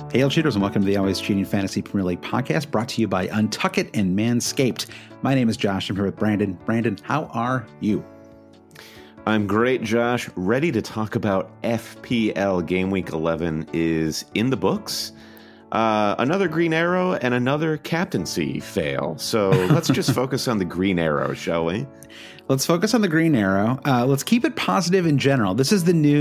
Hail cheaters, and welcome to the Always Cheating Fantasy Premier League podcast, brought to you by Untuckit and Manscaped. My name is Josh. I'm here with Brandon. Brandon, how are you? I'm great, Josh. Ready to talk about FPL. Game Week 11 is in the books. Another green arrow and another captaincy fail. So let's just focus on the green arrow, shall we? Let's focus on the green arrow. Let's keep it positive in general. This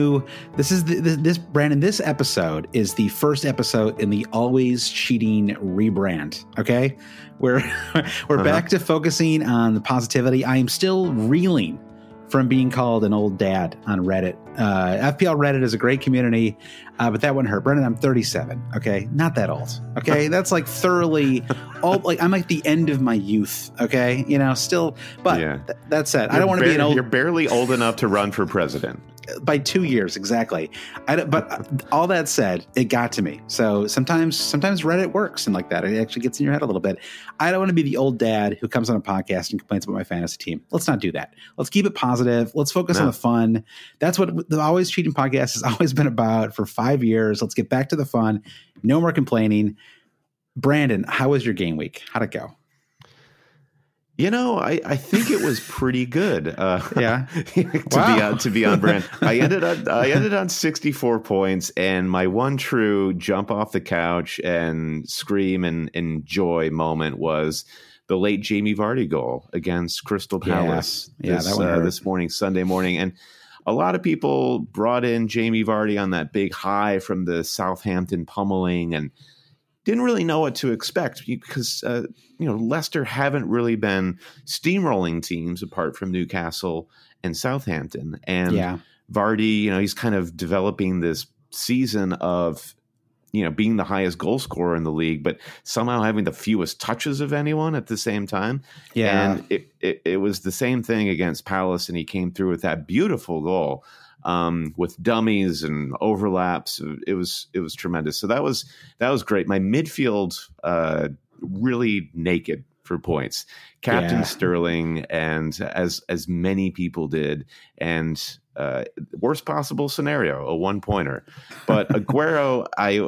Brandon, this episode is the first episode in the Always Cheating rebrand. Okay. We're back to focusing on the positivity. I am still reeling from being called an old dad on Reddit. FPL Reddit is a great community, but that wouldn't hurt. Brendan, I'm 37. Okay. Not that old. Okay. That's like thoroughly old. Like I'm like the end of my youth. Okay. You know, still, but yeah. That said, I don't want to be an old. You're barely old enough to run for president. By 2 years, exactly. But all that said, it got to me. So sometimes Reddit works and like that. It actually gets in your head a little bit. I don't want to be the old dad who comes on a podcast and complains about my fantasy team. Let's not do that. Let's keep it positive. Let's focus on the fun. That's what the Always Cheating podcast has always been about for 5 years. Let's get back to the fun. No more complaining. Brandon, how was your game week? How'd it go? You know, I think it was pretty good. Yeah, to be on brand. I ended on 64 points, and my one true jump off the couch and scream and enjoy moment was the late Jamie Vardy goal against Crystal Palace. This morning, Sunday morning, and a lot of people brought in Jamie Vardy on that big high from the Southampton pummeling and didn't really know what to expect because, Leicester haven't really been steamrolling teams apart from Newcastle and Southampton. And Vardy, he's kind of developing this season of, being the highest goal scorer in the league, but somehow having the fewest touches of anyone at the same time. Yeah. And it was the same thing against Palace, and he came through with that beautiful goal. With dummies and overlaps. It was tremendous. So that was great. My midfield really naked for points. Captain Sterling, and as many people did, and worst possible scenario, a 1-pointer. But Aguero,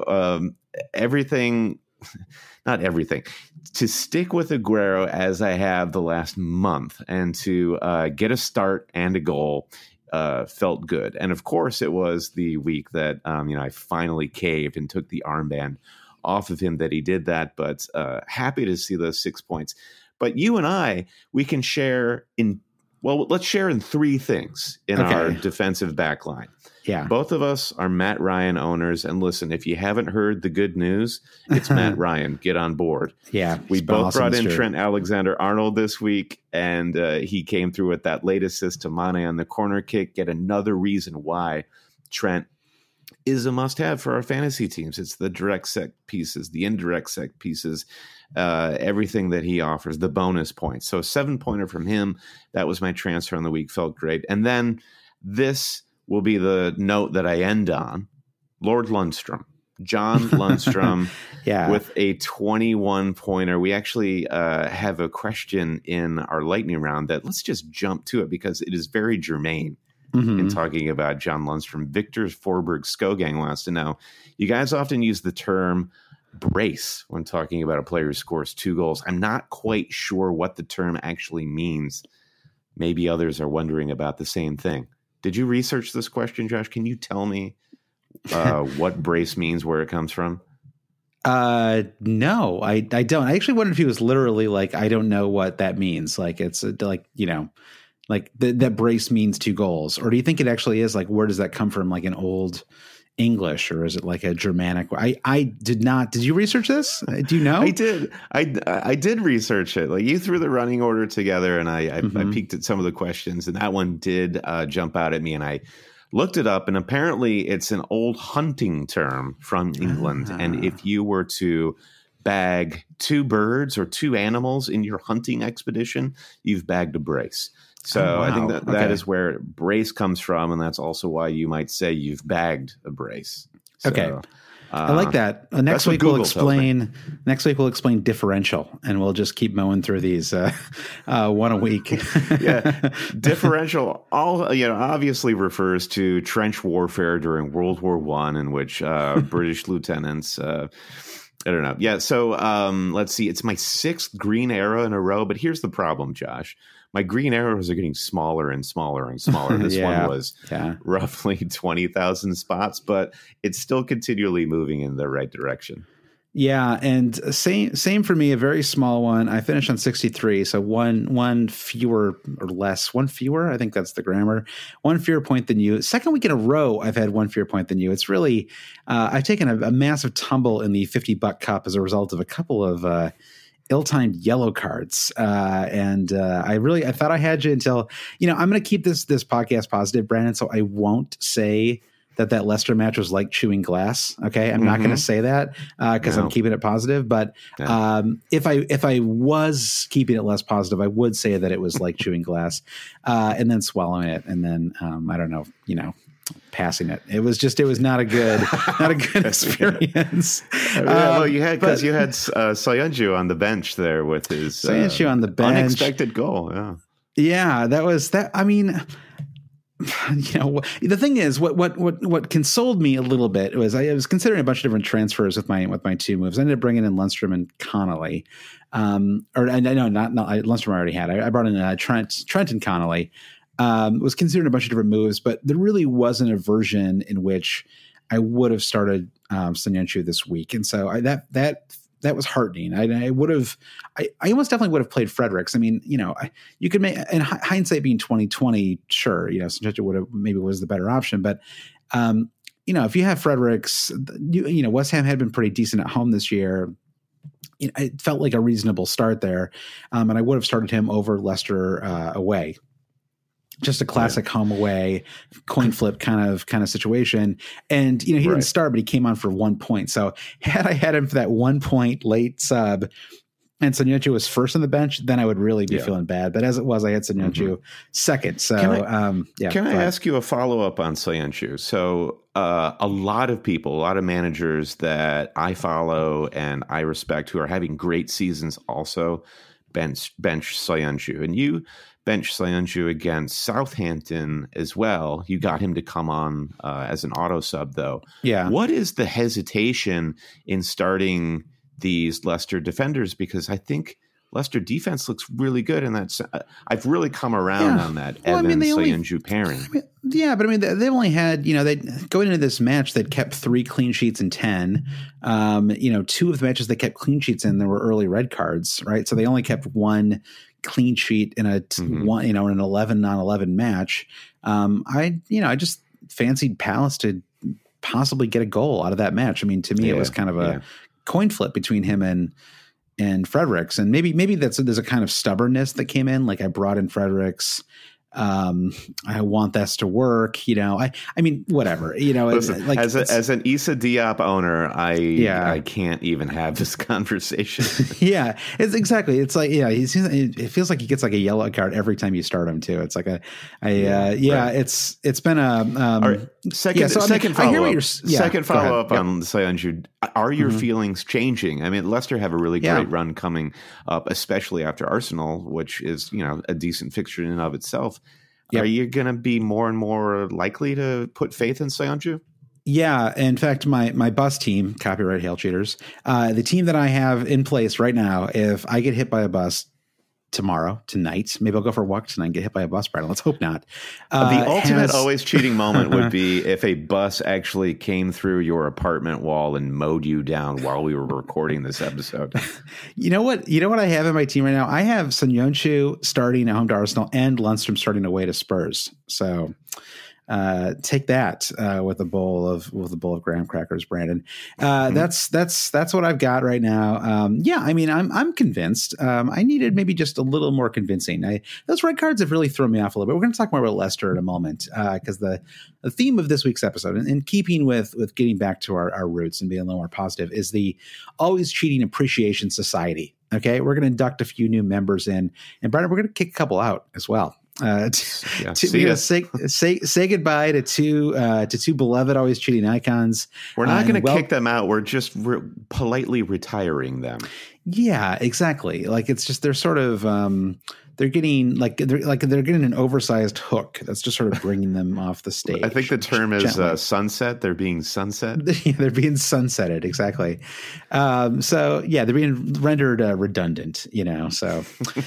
not everything. To stick with Aguero as I have the last month, and to get a start and a goal. Felt good. And of course, it was the week that, I finally caved and took the armband off of him that he did that. But happy to see those 6 points. But you and we can share let's share in 3 things in our defensive back line. Yeah. Both of us are Matt Ryan owners. And listen, if you haven't heard the good news, it's Matt Ryan. Get on board. Yeah. We both brought in Trent Alexander-Arnold this week, and he came through with that late assist to Mane on the corner kick. Yet another reason why Trent is a must-have for our fantasy teams. It's the direct set pieces, the indirect set pieces, everything that he offers, the bonus points. So 7-pointer from him. That was my transfer on the week. Felt great. And then this will be the note that I end on. Lord Lundstrom, John Lundstrom, with a 21-pointer. We actually have a question in our lightning round that let's just jump to it because it is very germane in talking about John Lundstrom. Victor Forberg Skogang wants to know, you guys often use the term brace when talking about a player who scores 2 goals. I'm not quite sure what the term actually means. Maybe others are wondering about the same thing. Did you research this question, Josh? Can you tell me what brace means, where it comes from? No, I don't. I actually wondered if he was literally like, I don't know what that means. Like it's like, that brace means 2 goals. Or do you think it actually is like, where does that come from? Like an old English, or is it like a Germanic? I did not. Did you research this? Do you know? I did. I did research it. Like you threw the running order together, and I peeked at some of the questions, and that one did jump out at me, and I looked it up, and apparently it's an old hunting term from England. And if you were to bag 2 birds or 2 animals in your hunting expedition, you've bagged a brace. So I think that is where brace comes from, and that's also why you might say you've bagged a brace. So, okay. I like that. Next week we'll explain. Next week we'll explain differential, and we'll just keep mowing through these one a week. Yeah, differential. Obviously refers to trench warfare during World War I, in which British lieutenants. I don't know. Yeah. So let's see. It's my 6th green arrow in a row, but here's the problem, Josh. My green arrows are getting smaller and smaller and smaller. This one was roughly 20,000 spots, but it's still continually moving in the right direction. Yeah, and same for me. A very small one. I finished on 63, so one fewer or less. One fewer. I think that's the grammar. One fewer point than you. Second week in a row, I've had one fewer point than you. It's really I've taken a massive tumble in the $50 cup as a result of a couple of ill-timed yellow cards. And I thought I had you until, I'm going to keep this podcast positive, Brandon. So I won't say that Leicester match was like chewing glass. Okay. I'm not going to say that because I'm keeping it positive. But if I was keeping it less positive, I would say that it was like chewing glass and then swallowing it. And then I don't know, passing it. It was not a good experience. You had Soyuncu on the bench there with his Soyuncu on the bench, unexpected goal. Yeah, that was that. I mean, the thing is, what consoled me a little bit was I was considering a bunch of different transfers with my 2 moves. I ended up bringing in Lundstrom and Connolly, not Lundstrom. I already had. I brought in Trent and Connolly. Was considering a bunch of different moves, but there really wasn't a version in which I would have started Soyuncu this week, and so that was heartening. I almost definitely would have played Fredericks. I mean, you could make, in hindsight being 2020, sure, Soyuncu was the better option, but if you have Fredericks, West Ham had been pretty decent at home this year. It felt like a reasonable start there, and I would have started him over Leicester away. Just a classic home away coin flip kind of situation. And, he didn't start, but he came on for 1 point. So had I had him for that 1 point late sub and Soyuncu was first on the bench, then I would really be feeling bad. But as it was, I had Soyuncu second. So, can I ask you a follow-up on Soyuncu? So a lot of people, a lot of managers that I follow and I respect who are having great seasons also bench Soyuncu. And you bench Soyuncu against Southampton as well. You got him to come on as an auto sub, though. Yeah. What is the hesitation in starting these Leicester defenders? Because I think Leicester defense looks really good, and that's I've really come around on that Soyuncu pairing. But they've only had they going into this match they'd kept 3 clean sheets in 10. 2 of the matches they kept clean sheets in there were early red cards, right? So they only kept 1 clean sheet in an 11-on-11 match. I just fancied Palace to possibly get a goal out of that match. I mean, to me, it was kind of a coin flip between him and Fredericks, and maybe there's a kind of stubbornness that came in. Like I brought in Fredericks. I want this to work, I mean, whatever, Listen, like as an Issa Diop owner, I can't even have this conversation. It's exactly. It's like, it feels like he gets like a yellow card every time you start him too. It's like it's been a second follow up on Soyuncu. Are your feelings changing? I mean, Leicester have a really great run coming up, especially after Arsenal, which is, a decent fixture in and of itself. Yep. Are you going to be more and more likely to put faith in Soyuncu? Yeah. In fact, my bus team, Copyright Hail Cheaters, the team that I have in place right now, if I get hit by a bus tonight, maybe I'll go for a walk tonight and get hit by a bus, Brandon. Let's hope not. The ultimate always cheating moment would be if a bus actually came through your apartment wall and mowed you down while we were recording this episode. You know what I have in my team right now? I have Soyuncu starting at home to Arsenal and Lundstrom starting away to Spurs. So take that with a bowl of graham crackers, Brandon. That's what I've got right now. I mean, I'm convinced. I needed maybe just a little more convincing. Those red cards have really thrown me off a little bit. We're going to talk more about Leicester in a moment because the theme of this week's episode, in keeping with getting back to our roots and being a little more positive, is the Always Cheating Appreciation Society. Okay, we're going to induct a few new members in, and Brandon, we're going to kick a couple out as well. Say goodbye to two beloved, always cheating icons. We're not going to kick them out. We're just politely retiring them. Yeah, exactly. Like it's just they're sort of they're getting an oversized hook that's just sort of bringing them off the stage. I think the term is sunset. They're being sunset. They're being sunsetted. Exactly. So yeah, they're being rendered redundant. So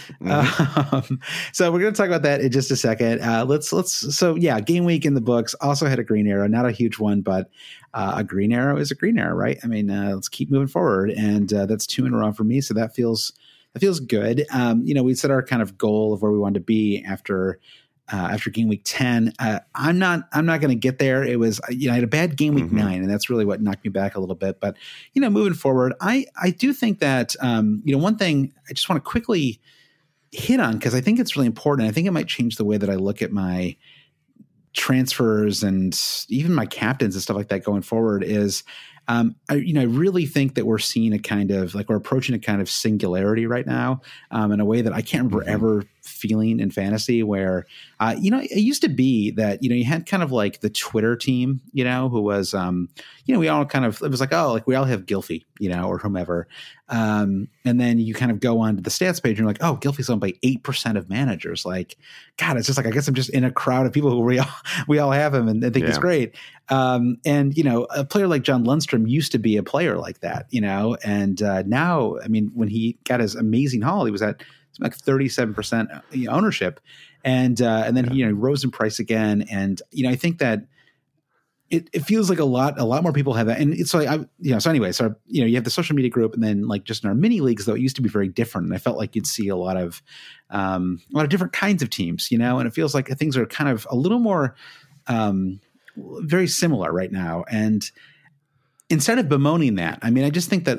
so we're going to talk about that in just a second. So yeah, game week in the books. Also had a green arrow, not a huge one, but a green arrow is a green arrow, right? I mean, let's keep moving forward, and that's 2 in a row for me. So that feels good. We set our kind of goal of where we wanted to be after game week 10. I'm not going to get there. It was, I had a bad game week 9, and that's really what knocked me back a little bit. But, moving forward, I do think that, one thing I just want to quickly hit on, because I think it's really important. I think it might change the way that I look at my transfers and even my captains and stuff like that going forward is, I really think that we're seeing we're approaching a kind of singularity right now, in a way that I can't remember ever feeling in fantasy where, it used to be that, you had kind of like the Twitter team, who was, we all kind of, it was like, oh, like we all have Gylfi, or whomever. And then you kind of go on to the stats page and you're like, oh, Gylfi's owned by 8% of managers. Like, God, it's just like, I guess I'm just in a crowd of people who we all have him and think it's great. And, a player like John Lundstrom used to be a player like that, and now, I mean, when he got his amazing haul, he was at like 37% ownership. And then he rose in price again. And, I think that it feels like a lot more people have that. And it's like, so anyway, so, you have the social media group, and then like just in our mini leagues, though, it used to be very different. And I felt like you'd see a lot of different kinds of teams, and it feels like things are kind of a little more, very similar right now. And instead of bemoaning that, I mean, I just think that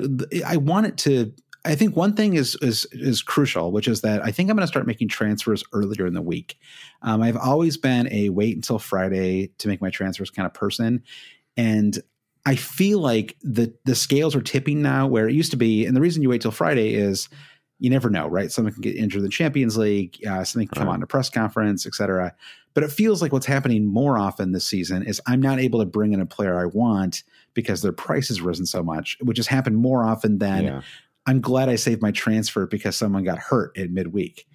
I think one thing is crucial, which is that I think I'm going to start making transfers earlier in the week. I've always been a wait until Friday to make my transfers kind of person. And I feel like the scales are tipping now, where it used to be. And the reason you wait till Friday is you never know, right? Someone can get injured in the Champions League, something can come on a press conference, et cetera. But it feels like what's happening more often this season is I'm not able to bring in a player I want because their price has risen so much, which has happened more often than I'm glad I saved my transfer because someone got hurt at midweek,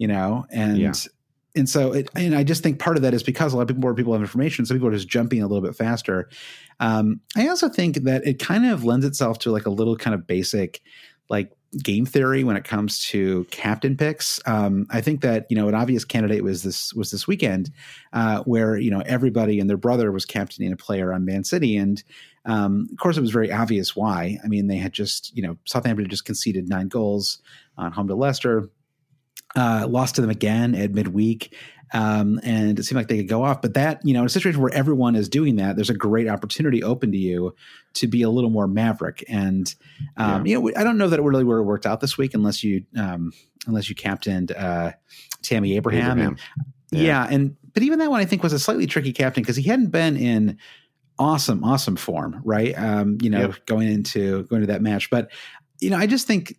and so I just think part of that is because a lot of more people have information, so people are just jumping a little bit faster. I also think that it kind of lends itself to like a little kind of basic like game theory when it comes to captain picks. I think that, an obvious candidate was this weekend where, everybody and their brother was captaining a player on Man City. And of course, it was very obvious why. I mean, they had just, Southampton had just conceded 9 goals on home to Leicester, lost to them again at midweek. And it seemed like they could go off. But that, in a situation where everyone is doing that, there's a great opportunity open to you to be a little more maverick. And, I don't know that it really would have worked out this week unless you captained Tammy Abraham. But even that one I think was a slightly tricky captain because he hadn't been in awesome form, right? Going into that match. But, I just think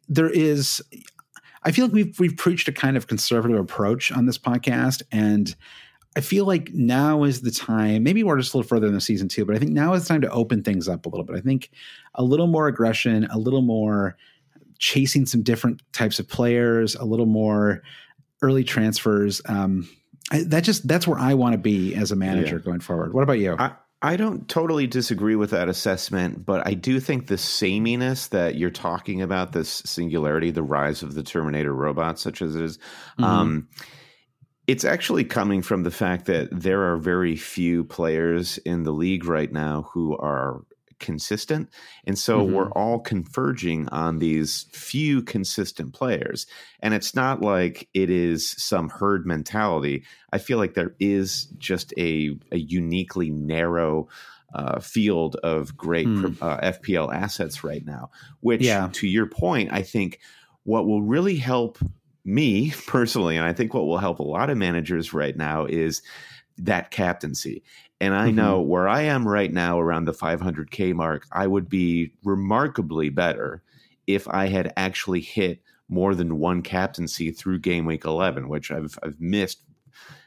I feel like we've preached a kind of conservative approach on this podcast, and I feel like now is the time. Maybe we're just a little further in the season too, but I think now is the time to open things up a little bit. I think a little more aggression, a little more chasing some different types of players, a little more early transfers. That's where I want to be as a manager going forward. What about you? I don't totally disagree with that assessment, but I do think the sameness that you're talking about, this singularity, the rise of the Terminator robots, such as it is, it's actually coming from the fact that there are very few players in the league right now who are consistent. And so we're all converging on these few consistent players. And it's not like it is some herd mentality. I feel like there is just a uniquely narrow field of great FPL assets right now, which to your point, I think what will really help me personally, and I think what will help a lot of managers right now is that captaincy. And I know where I am right now around the 500K mark, I would be remarkably better if I had actually hit more than one captaincy through game week 11, which I've missed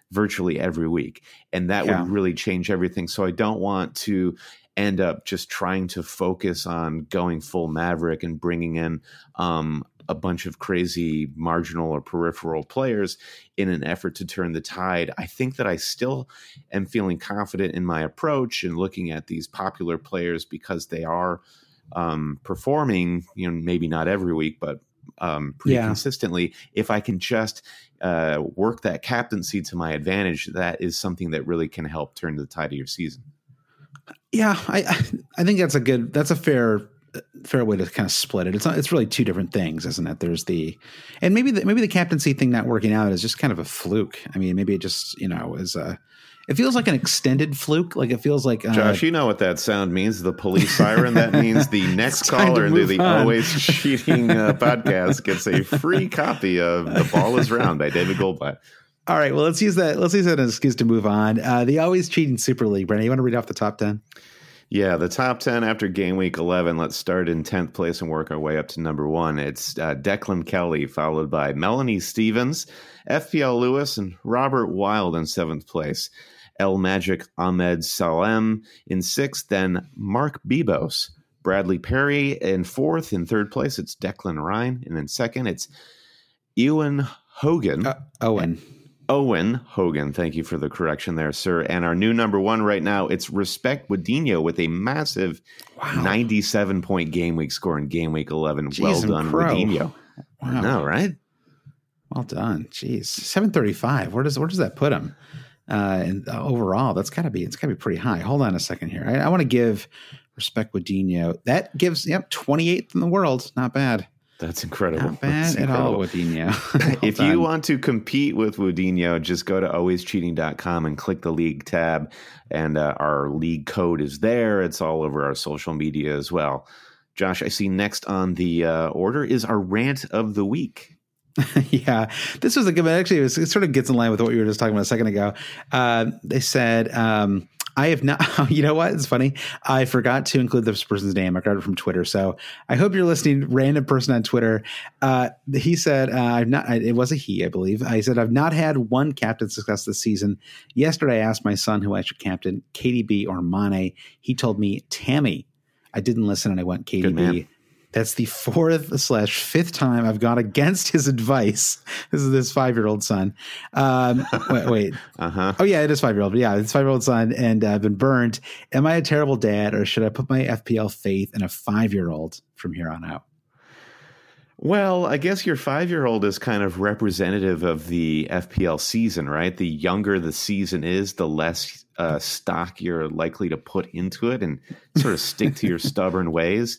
virtually every week. And that would really change everything. So I don't want to end up just trying to focus on going full Maverick and bringing in a bunch of crazy marginal or peripheral players in an effort to turn the tide. I think that I still am feeling confident in my approach and looking at these popular players because they are performing, maybe not every week, but pretty consistently. If I can just work that captaincy to my advantage, that is something that really can help turn the tide of your season. Yeah, I think that's a fair way to kind of split it. It's really two different things, isn't it? There's maybe the captaincy thing not working out is just kind of a fluke. I mean, maybe it just, is it feels like an extended fluke. Like it feels like Josh, you know what that sound means? The police siren. That means the next caller into the Always Cheating podcast gets a free copy of The Ball Is Round by David Goldblatt. All right. Well, let's use that as an excuse to move on. The Always Cheating Super League. Brennan, you want to read off the top 10? Yeah, the top 10 after game week 11. Let's start in 10th place and work our way up to number 1. It's Declan Kelly, followed by Melanie Stevens, FPL Lewis, and Robert Wild in 7th place. El Magic Ahmed Salem in 6th, then Mark Bibos. Bradley Perry in 4th. In 3rd place, it's Declan Ryan. And in 2nd, it's Ewan Hogan. Owen Hogan. Thank you for the correction there, sir. And our new number 1 right now, it's Respect Wadinho with a massive 97-point game week score in game week 11. Jeez, well done, Wadinho. Wow. I know, right? Well done. Jeez. 735. Where does that put him? And overall, it's got to be pretty high. Hold on a second here. I want to give Respect Wadinho. That gives 28th in the world. Not bad. That's incredible. Not bad at all, Wadinho. If you want to compete with Wadinho, just go to alwayscheating.com and click the league tab. And our league code is there. It's all over our social media as well. Josh, I see next on the order is our rant of the week. Yeah, this was a good one. Actually, it sort of gets in line with what we were just talking about a second ago. They said, I have not, you know what? It's funny. I forgot to include this person's name. I got it from Twitter. So I hope you're listening. Random person on Twitter. He said, it was a he, I believe. He said, I've not had one captain success this season. Yesterday, I asked my son who I should captain, KDB or Mane. He told me Tammy. I didn't listen and I went KDB. That's the 4th/5th time I've gone against his advice. This is his 5-year-old son. Wait. Uh-huh. Oh, yeah, it is 5-year-old. But yeah, it's 5-year-old son, and I've been burned. Am I a terrible dad, or should I put my FPL faith in a 5-year-old from here on out? Well, I guess your 5-year-old is kind of representative of the FPL season, right? The younger the season is, the less stock you're likely to put into it and sort of stick to your stubborn ways.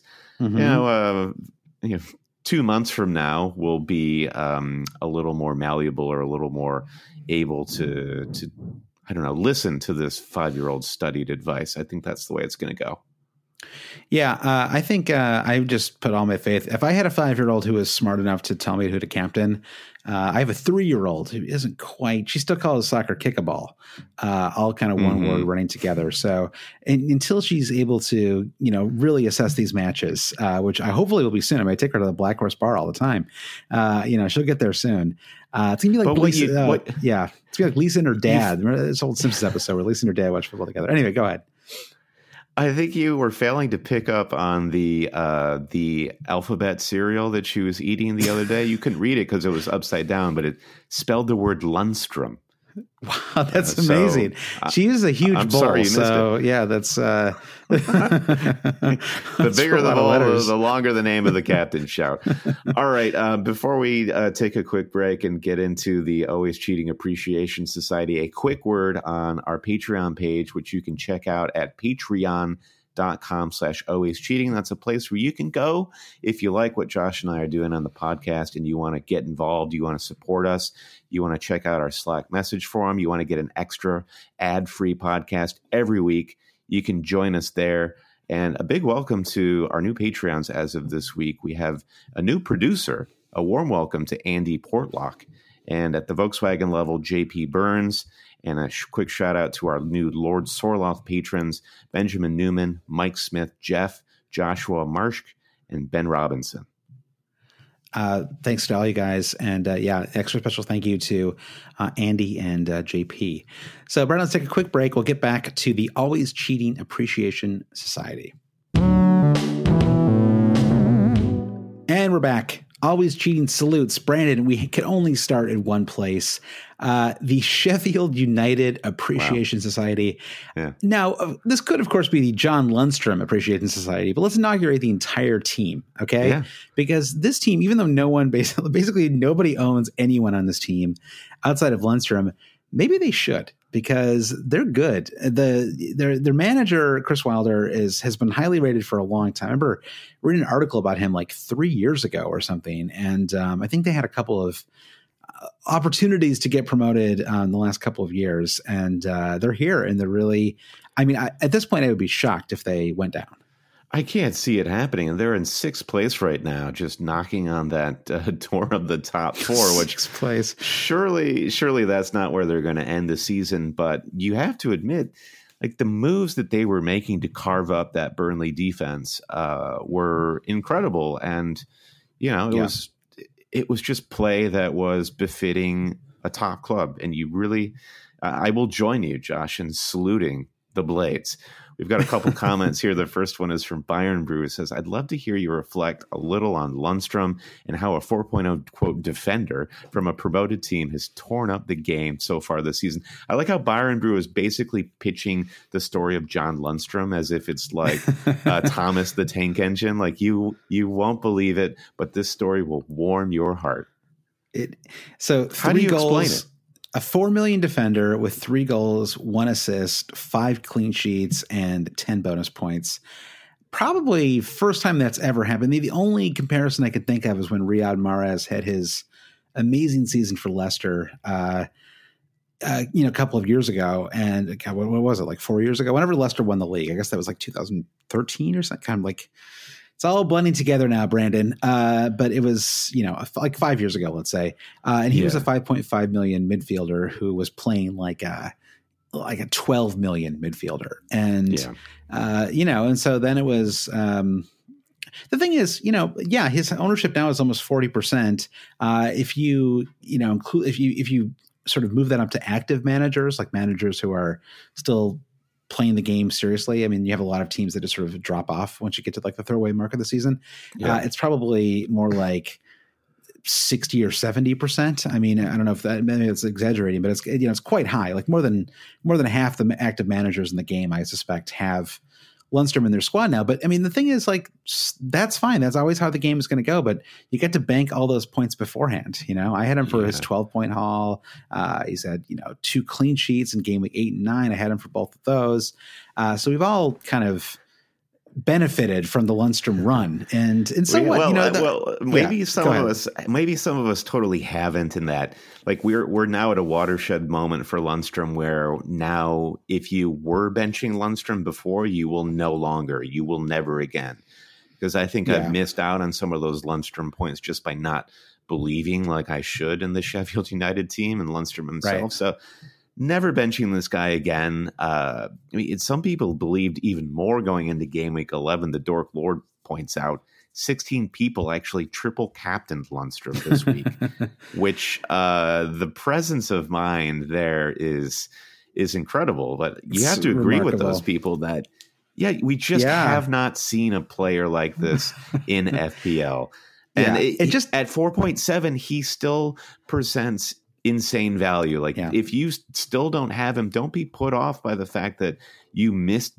Mm-hmm. 2 months from now we'll be a little more malleable or a little more able to I don't know, listen to this 5-year-old studied advice. I think that's the way it's going to go. Yeah, I think I just put all my faith. If I had a 5-year-old who was smart enough to tell me who to captain, I have a 3-year-old who isn't quite. She still calls soccer kick a ball, all kind of one word running together. So until she's able to, really assess these matches, which I hopefully will be soon. I might take her to the Black Horse Bar all the time. She'll get there soon. It's gonna be like Lisa, it's gonna be like Lisa and her dad. Remember this old Simpsons episode where Lisa and her dad watch football together? Anyway, go ahead. I think you were failing to pick up on the alphabet cereal that she was eating the other day. You couldn't read it because it was upside down, but it spelled the word Lundstrom. Wow, that's amazing. She is a huge bowl. Sorry, so yeah, that's the bigger the bowl, the longer the name of the captain. Shout. All right. Before we take a quick break and get into the Always Cheating Appreciation Society, a quick word on our Patreon page, which you can check out at patreon.com/alwayscheating. That's a place where you can go if you like what Josh and I are doing on the podcast and you want to get involved, you want to support us, you want to check out our Slack message forum, you want to get an extra ad-free podcast every week. You can join us there. And a big welcome to our new Patreons as of this week. We have a new producer. A warm welcome to Andy Portlock. And at the Volkswagen level, JP Burns. And a quick shout out to our new Lord Sorloth patrons, Benjamin Newman, Mike Smith, Jeff, Joshua Marsh, and Ben Robinson. Thanks to all you guys. And extra special thank you to Andy and JP. So, Brad, let's take a quick break. We'll get back to the Always Cheating Appreciation Society. And we're back. Always Cheating salutes. Brandon, we can only start in one place. The Sheffield United Appreciation Society. Yeah. Now, this could, of course, be the John Lundstrom Appreciation Society, but let's inaugurate the entire team, okay? Yeah. Because this team, even though no one, basically nobody owns anyone on this team outside of Lundstrom, maybe they should, because they're good. Their manager, Chris Wilder, has been highly rated for a long time. I remember reading an article about him like 3 years ago or something, and I think they had a couple of opportunities to get promoted in the last couple of years, and they're here, and they're really. I mean, at this point, I would be shocked if they went down. I can't see it happening, and they're in sixth place right now, just knocking on that door of the top four. Which sixth place, surely that's not where they're going to end the season. But you have to admit, like, the moves that they were making to carve up that Burnley defense were incredible, and it was just play that was befitting a top club. And you really, I will join you, Josh, in saluting the Blades. We've got a couple comments here. The first one is from Byron Brew. It says, I'd love to hear you reflect a little on Lundstrom and how a 4.0, quote, defender from a promoted team has torn up the game so far this season. I like how Byron Brew is basically pitching the story of John Lundstrom as if it's like Thomas the Tank Engine. Like, you won't believe it, but this story will warm your heart. So how do you explain it? A 4 million defender with 3 goals, 1 assist, 5 clean sheets, and 10 bonus points. Probably first time that's ever happened. The only comparison I could think of is when Riyad Mahrez had his amazing season for Leicester, a couple of years ago. And God, what was it, like 4 years ago? Whenever Leicester won the league, I guess that was like 2013 or something. Kind of like, it's all blending together now, Brandon. But it was, like 5 years ago, let's say. And he was a 5.5 million midfielder who was playing like a 12 million midfielder. And, and so then it was, the thing is, his ownership now is almost 40%. If you include, if you sort of move that up to active managers, like managers who are still playing the game seriously. I mean, you have a lot of teams that just sort of drop off once you get to like the throwaway mark of the season. Yeah. It's probably more like 60 or 70%. I mean, I don't know if that, maybe it's exaggerating, but it's quite high. Like more than half the active managers in the game, I suspect, have Lundstrom in their squad now. But I mean, the thing is, like, that's fine. That's always how the game is going to go. But you get to bank all those points beforehand. I had him for his 12-point haul. He's had 2 clean sheets in game week 8 and 9. I had him for both of those. So we've all kind of benefited from the Lundstrom run, and somewhat, maybe some of us totally haven't. In that, like, we're now at a watershed moment for Lundstrom, where now if you were benching Lundstrom before, you will never again, because I think I've missed out on some of those Lundstrom points just by not believing like I should in the Sheffield United team and Lundstrom himself. Right. So never benching this guy again. Some people believed even more going into game week 11. The Dork Lord points out 16 people actually triple captained Lundstrom this week, which the presence of mind there is incredible. But you have to agree with those people that, we just have not seen a player like this in FPL. And it just at 4.7, he still presents insane value. Like, if you still don't have him, don't be put off by the fact that you missed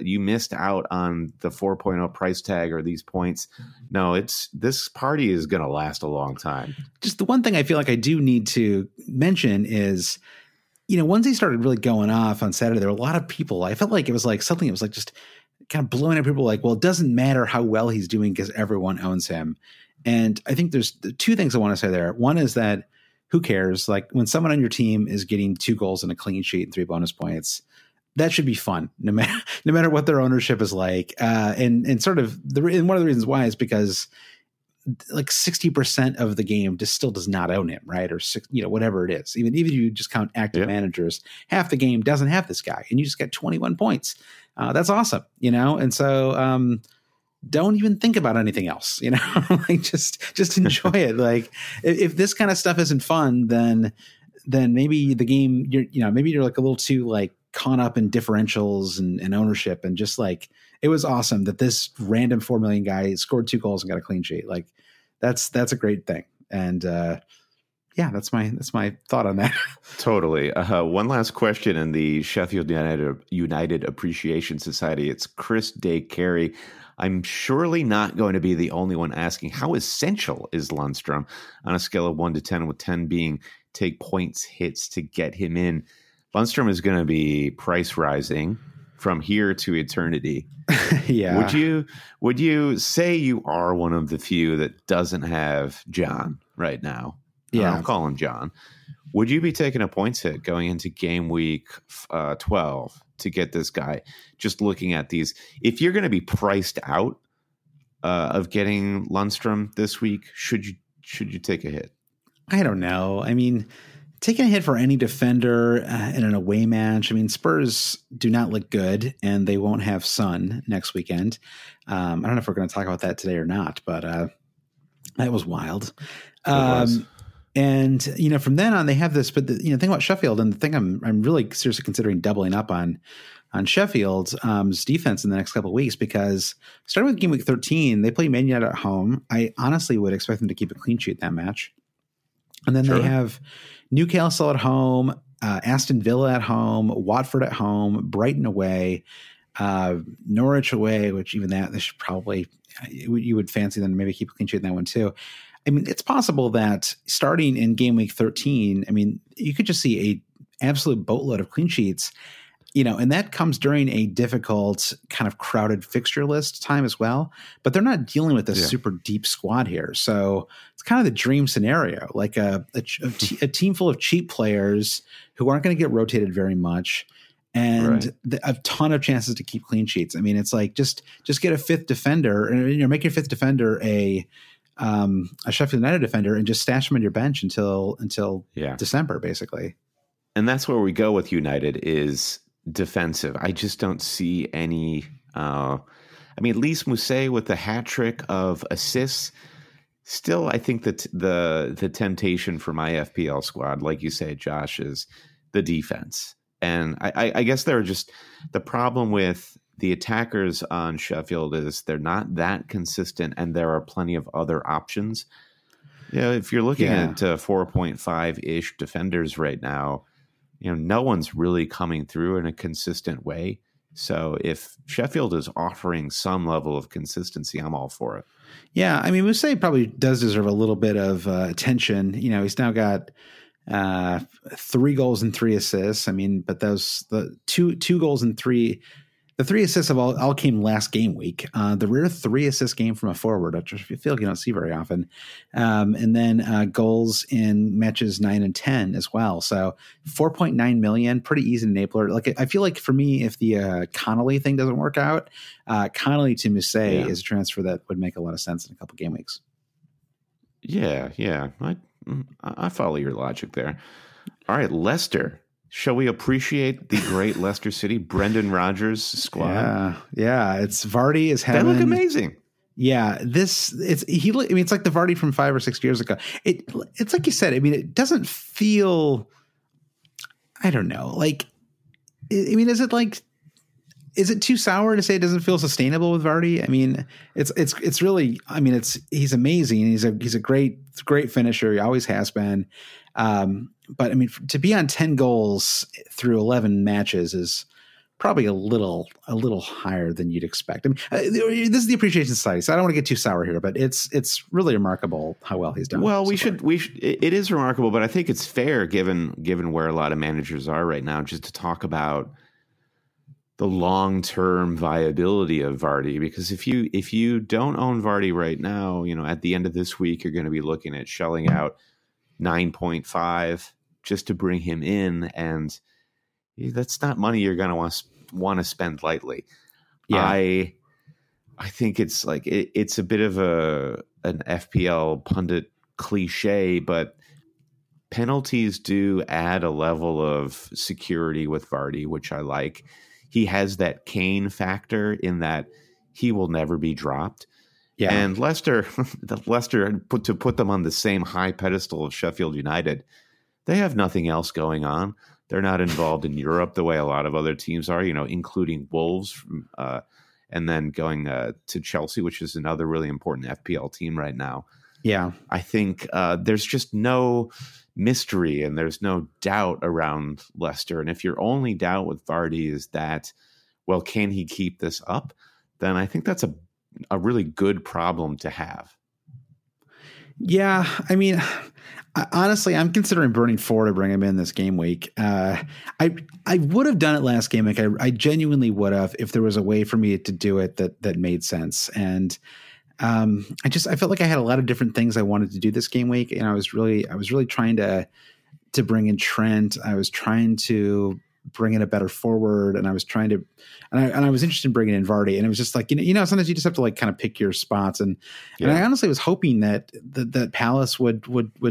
out on the 4.0 price tag or these points. No, this party is going to last a long time. Just the one thing I feel like I do need to mention is, once he started really going off on Saturday, there were a lot of people. I felt like it was like something that was like just kind of blowing up people. Like, well, it doesn't matter how well he's doing because everyone owns him. And I think there's 2 things I want to say there. One is that, who cares? Like, when someone on your team is getting 2 goals and a clean sheet and 3 bonus points, that should be fun, no matter what their ownership is like. And sort of and one of the reasons why is because like 60% of the game just still does not own him, right? Or whatever it is. Even if you just count active managers, half the game doesn't have this guy, and you just get 21 points. That's awesome, And so don't even think about anything else, like just enjoy it. Like if this kind of stuff isn't fun, then maybe the game, maybe you're like a little too like caught up in differentials and ownership, and just like, it was awesome that this random 4 million guy scored 2 goals and got a clean sheet. Like that's a great thing. And that's my thought on that. Totally. One last question in the Sheffield United Appreciation Society. It's Chris Day Carey. I'm surely not going to be the only one asking, how essential is Lundstrom on a scale of 1 to 10, with 10 being take points hits to get him in? Lundstrom is going to be price rising from here to eternity. Yeah. Would you say you are one of the few that doesn't have John right now? Yeah. I'll call him John. Would you be taking a points hit going into game week 12 to get this guy? Just looking at these, if you're going to be priced out of getting Lundstrom this week, should you take a hit? I don't know. I mean, taking a hit for any defender in an away match. I mean, Spurs do not look good, and they won't have Son next weekend. I don't know if we're going to talk about that today or not, but that was wild. And from then on, they have this. But the thing about Sheffield, and the thing I'm really seriously considering doubling up on Sheffield's defense in the next couple of weeks, because starting with game week 13, they play Man United at home. I honestly would expect them to keep a clean sheet in that match. And then they have Newcastle at home, Aston Villa at home, Watford at home, Brighton away, Norwich away, which even that, they should probably, you would fancy them to maybe keep a clean sheet in that one too. I mean, it's possible that starting in game week 13, I mean, you could just see a absolute boatload of clean sheets, and that comes during a difficult kind of crowded fixture list time as well. But they're not dealing with a super deep squad here. So it's kind of the dream scenario, like a team full of cheap players who aren't going to get rotated very much, and a ton of chances to keep clean sheets. I mean, it's like just get a fifth defender, and make your fifth defender a Sheffield United defender, and just stash them on your bench until December, basically. And that's where we go with United is defensive. I just don't see any. Lys Mousset with the hat trick of assists. Still, I think that the temptation for my FPL squad, like you say, Josh, is the defense. And I guess they're just the problem with the attackers on Sheffield is they're not that consistent, and there are plenty of other options. If you're looking at 4.5-ish defenders right now, no one's really coming through in a consistent way. So if Sheffield is offering some level of consistency, I'm all for it. Yeah, I mean, Mousset probably does deserve a little bit of attention. He's now got 3 goals and 3 assists. I mean, but the two goals and 3. The 3 assists all came last game week. The rare 3 assist game from a forward, which I feel like you don't see very often. And then goals in matches 9 and 10 as well. So 4.9 million, pretty easy enabler. Like, I feel like for me, if the Connolly thing doesn't work out, Connolly to Mousset is a transfer that would make a lot of sense in a couple game weeks. Yeah. I follow your logic there. All right, Leicester. Shall we appreciate the great Leicester City, Brendan Rodgers squad? Yeah. It's Vardy is having. They look amazing. Yeah, it's like the Vardy from 5 or 6 years ago. It's like you said. I mean, it doesn't feel. I don't know. Like, I mean, is it too sour to say it doesn't feel sustainable with Vardy? I mean, it's really. I mean, he's amazing. He's a great finisher. He always has been. But I mean, to be on 10 goals through 11 matches is probably a little higher than you'd expect. I mean, this is the Appreciation Society, so I don't want to get too sour here, but it's really remarkable how well he's done. Well, we should. It is remarkable, but I think it's fair given where a lot of managers are right now, just to talk about the long-term viability of Vardy. Because if you don't own Vardy right now, at the end of this week, you're going to be looking at shelling out 9.5 just to bring him in, and that's not money you're going to want to spend lightly. Yeah. I think it's like it's a bit of an FPL pundit cliche, but penalties do add a level of security with Vardy, which I like. He has that Kane factor in that he will never be dropped. Yeah. And Leicester, to put them on the same high pedestal of Sheffield United, they have nothing else going on. They're not involved in Europe the way a lot of other teams are, including Wolves, and then going to Chelsea, which is another really important FPL team right now. Yeah. I think there's just no mystery and there's no doubt around Leicester. And if your only doubt with Vardy is that, well, can he keep this up? Then I think that's a really good problem to have. Yeah. I mean, honestly, I'm considering burning 4 to bring him in this game week. I would have done it last game week. I genuinely would have, if there was a way for me to do it that made sense. And I felt like I had a lot of different things I wanted to do this game week. And I was really trying to bring in Trent. I was trying to bring in a better forward, and I was trying to, and I was interested in bringing in Vardy. And it was just like, sometimes you just have to like kind of pick your spots. And I honestly was hoping that Palace would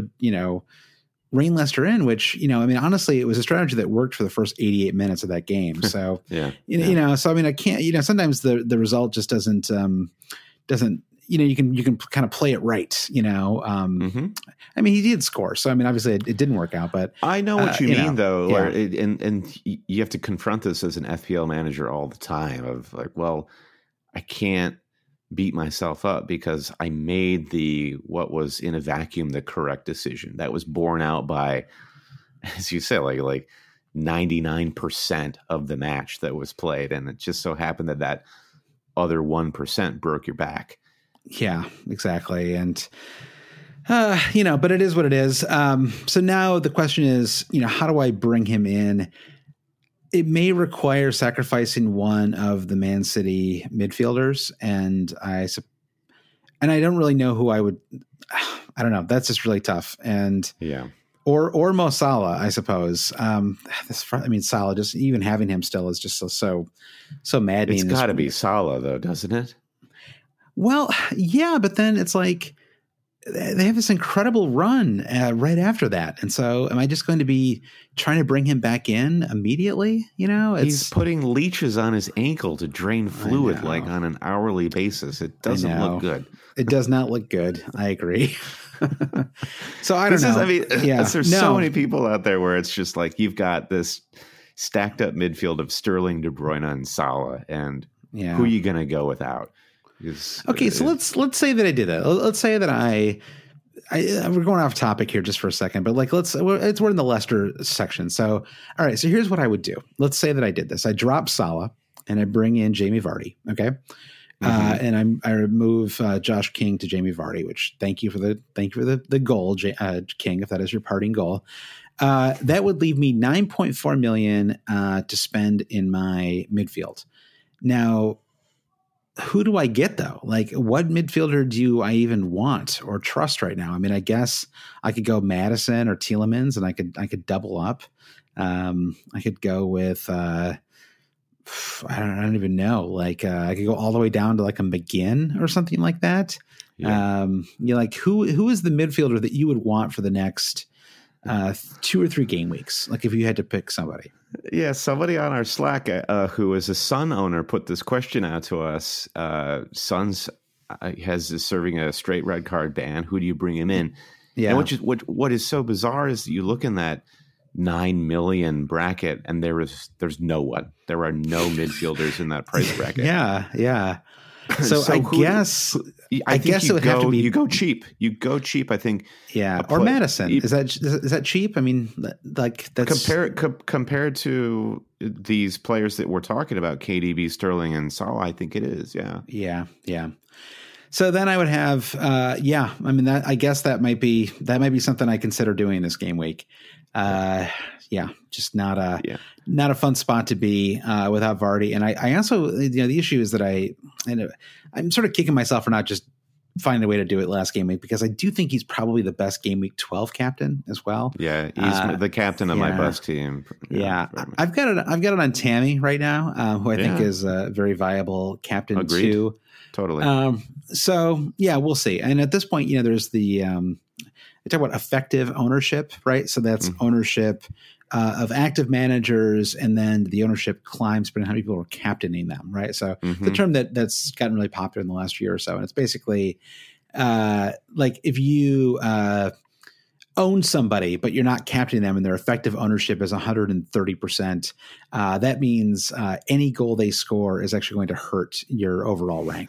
rein Leicester in, which, honestly, it was a strategy that worked for the first 88 minutes of that game. So, so, I mean, I can't, sometimes the result just doesn't, you can kind of play it right, I mean, he did score. So, I mean, obviously it didn't work out, but I know what you mean though. Yeah. And you have to confront this as an FPL manager all the time of like, well, I can't beat myself up because I made what was in a vacuum, the correct decision that was borne out by, as you say, like 99% of the match that was played. And it just so happened that other 1% broke your back. Yeah, exactly. And, but it is what it is. So now the question is, how do I bring him in? It may require sacrificing one of the Man City midfielders. And I don't really know who I would, I don't know. That's just really tough. And or Mo Salah, I suppose. Salah, just even having him still is just so maddening. It's got to be Salah though, doesn't it? Well, yeah, but then it's like they have this incredible run right after that. And so am I just going to be trying to bring him back in immediately? He's putting leeches on his ankle to drain fluid like on an hourly basis. It doesn't look good. It does not look good. I agree. So I don't know. There's so many people out there where it's just like you've got this stacked up midfield of Sterling, De Bruyne, and Salah. And who are you going to go without? Okay, so let's say that I did that. Let's say that we're going off topic here just for a second, but like we're in the Leicester section. So all right, so here's what I would do. Let's say that I did this. I drop Salah and I bring in Jamie Vardy. Okay, and I remove Josh King to Jamie Vardy. Which thank you for the goal, King, if that is your parting goal. That would leave me 9.4 million to spend in my midfield. Now, who do I get though? Like, what midfielder do I even want or trust right now? I mean, I guess I could go Maddison or Tielemans, and I could double up. I could go with I don't even know. Like, I could go all the way down to like a McGinn or something like that. Yeah. Like who is the midfielder that you would want for the next 2 or 3 game weeks? Like if you had to pick somebody. Yeah, somebody on our Slack who is a Sun owner put this question out to us. Suns is serving a straight red card ban. Who do you bring him in? Yeah. And what is so bizarre is that you look in that 9 million bracket and there's no one. There are no midfielders in that price bracket. Yeah. So I guess it would have to be you go cheap. I think. Yeah, or Maddison. Is that cheap? I mean, like that's compared to these players that we're talking about, KDB, Sterling, and Salah. I think it is. Yeah. So then I would have. I mean, I guess that might be something I consider doing this game week. Just not a fun spot to be without Vardy. And I also, the issue is that I'm sort of kicking myself for not just finding a way to do it last game week, because I do think he's probably the best game week 12 captain as well. Yeah, he's the captain of my bus team. Yeah, I've got it on Tammy right now, who I think is a very viable captain. Agreed. Too. Totally. So yeah, we'll see. And at this point, there's the they talk about effective ownership, right? So that's ownership of active managers, and then the ownership climbs depending on how many people are captaining them, right? So the term that's gotten really popular in the last year or so, and it's basically like if you own somebody, but you're not captaining them and their effective ownership is 130%, that means any goal they score is actually going to hurt your overall rank.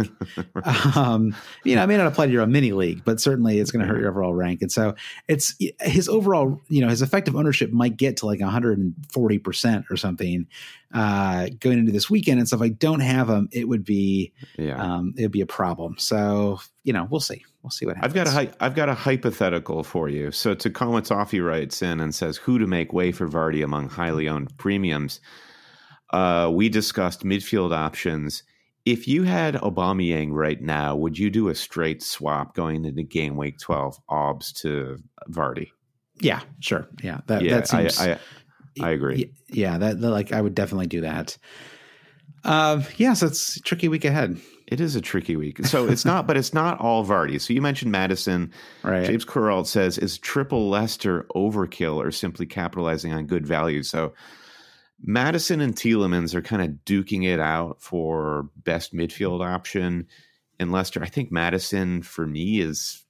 It may not apply to your own mini league, but certainly it's going to hurt your overall rank. And so it's his overall, his effective ownership might get to like 140% or something going into this weekend. And so if I don't have him, it would be a problem. So, we'll see. We'll see what happens. I've got a hypothetical for you. So Tacoma Toffee writes in and says, who to make way for Vardy among highly owned premiums. We discussed midfield options. If you had Aubameyang right now, would you do a straight swap going into game week 12, Aubs to Vardy? Yeah, sure. Yeah, that seems. I agree. Yeah, that I would definitely do that. So it's a tricky week ahead. It is a tricky week. So it's not all Vardy. So you mentioned Madison. Right. James Corralt says, is triple Leicester overkill or simply capitalizing on good value? So Madison and Tielemans are kind of duking it out for best midfield option in Leicester. I think Madison for me is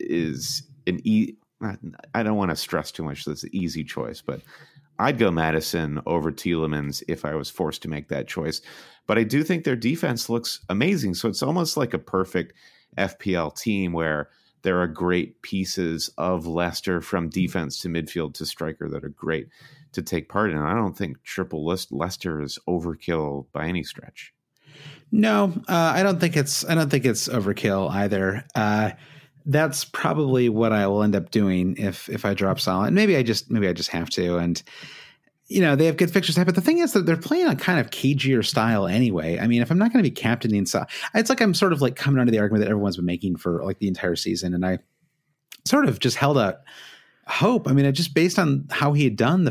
an I don't want to stress too much. That's an easy choice, but I'd go Madison over Tielemans if I was forced to make that choice. But I do think their defense looks amazing. So it's almost like a perfect FPL team where there are great pieces of Leicester from defense to midfield to striker that are great to take part in. I don't think triple Leicester is overkill by any stretch. No, I don't think it's overkill either. That's probably what I will end up doing if I drop Salah. And maybe I just have to. And they have good fixtures. But the thing is that they're playing a kind of cagier style anyway. I mean, if I'm not going to be captaining Salah, it's like I'm sort of like coming under the argument that everyone's been making for like the entire season. And I sort of just held out hope. I mean, just based on how he had done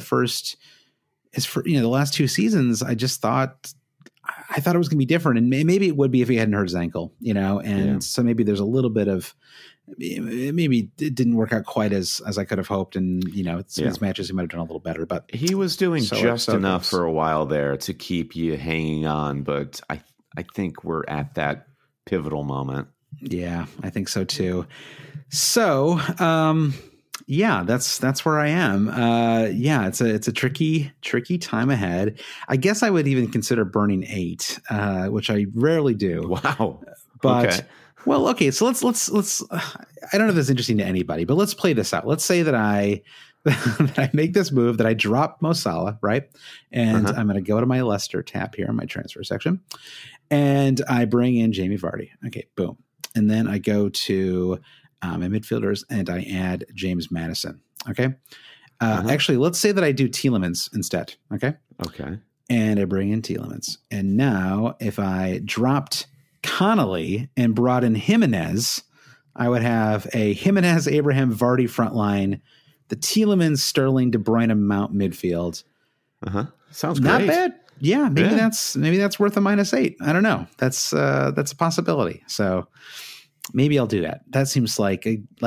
the last two seasons, I thought it was going to be different. And maybe it would be if he hadn't hurt his ankle, so maybe there's a little bit of, maybe it didn't work out quite as I could have hoped. And, his matches, he might've done a little better, but he was doing just enough for a while there to keep you hanging on. But I think we're at that pivotal moment. Yeah, I think so too. So, that's where I am. It's a tricky time ahead. I guess I would even consider burning 8, which I rarely do. Wow. But okay. Well, okay. So let's. I don't know if this is interesting to anybody, but let's play this out. Let's say that I make this move, that I drop Mo Salah, right? And I'm going to go to my Leicester tab here in my transfer section, and I bring in Jamie Vardy. Okay, boom. And then I go to my midfielders and I add James Maddison. Okay. Actually, let's say that I do Tielemans instead. Okay. Okay. And I bring in Tielemans. And now if I dropped Connolly and brought in Jimenez, I would have a Jimenez, Abraham, Vardy front line, the Tielemans, Sterling, De Bruyne, Mount midfield. Sounds great. Not bad. Yeah. Maybe that's worth a -8. I don't know. That's a possibility. So maybe I'll do that. That seems like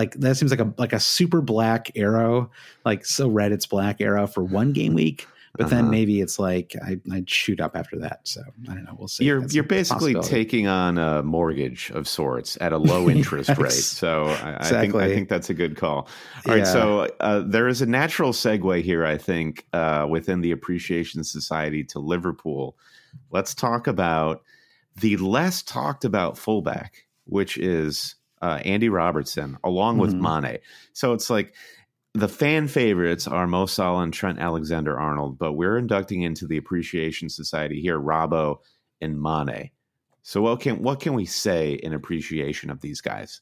a super black arrow, like so red it's black arrow for one game week. But then maybe it's like I'd shoot up after that. So I don't know. We'll see. You're basically taking on a mortgage of sorts at a low interest rate. So I think that's a good call. All right. So there is a natural segue here, I think, within the Appreciation Society to Liverpool. Let's talk about the less talked about fullback, which is Andy Robertson, along with Mane. So it's like the fan favorites are Mo Salah and Trent Alexander-Arnold, but we're inducting into the Appreciation Society here Robbo and Mane. So what can we say in appreciation of these guys?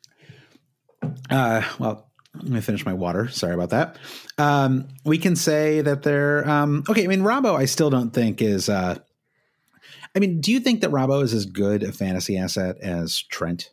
Well, let me finish my water. Sorry about that. We can say that they're okay. I mean, Robbo, I still don't think is. Do you think that Robbo is as good a fantasy asset as Trent?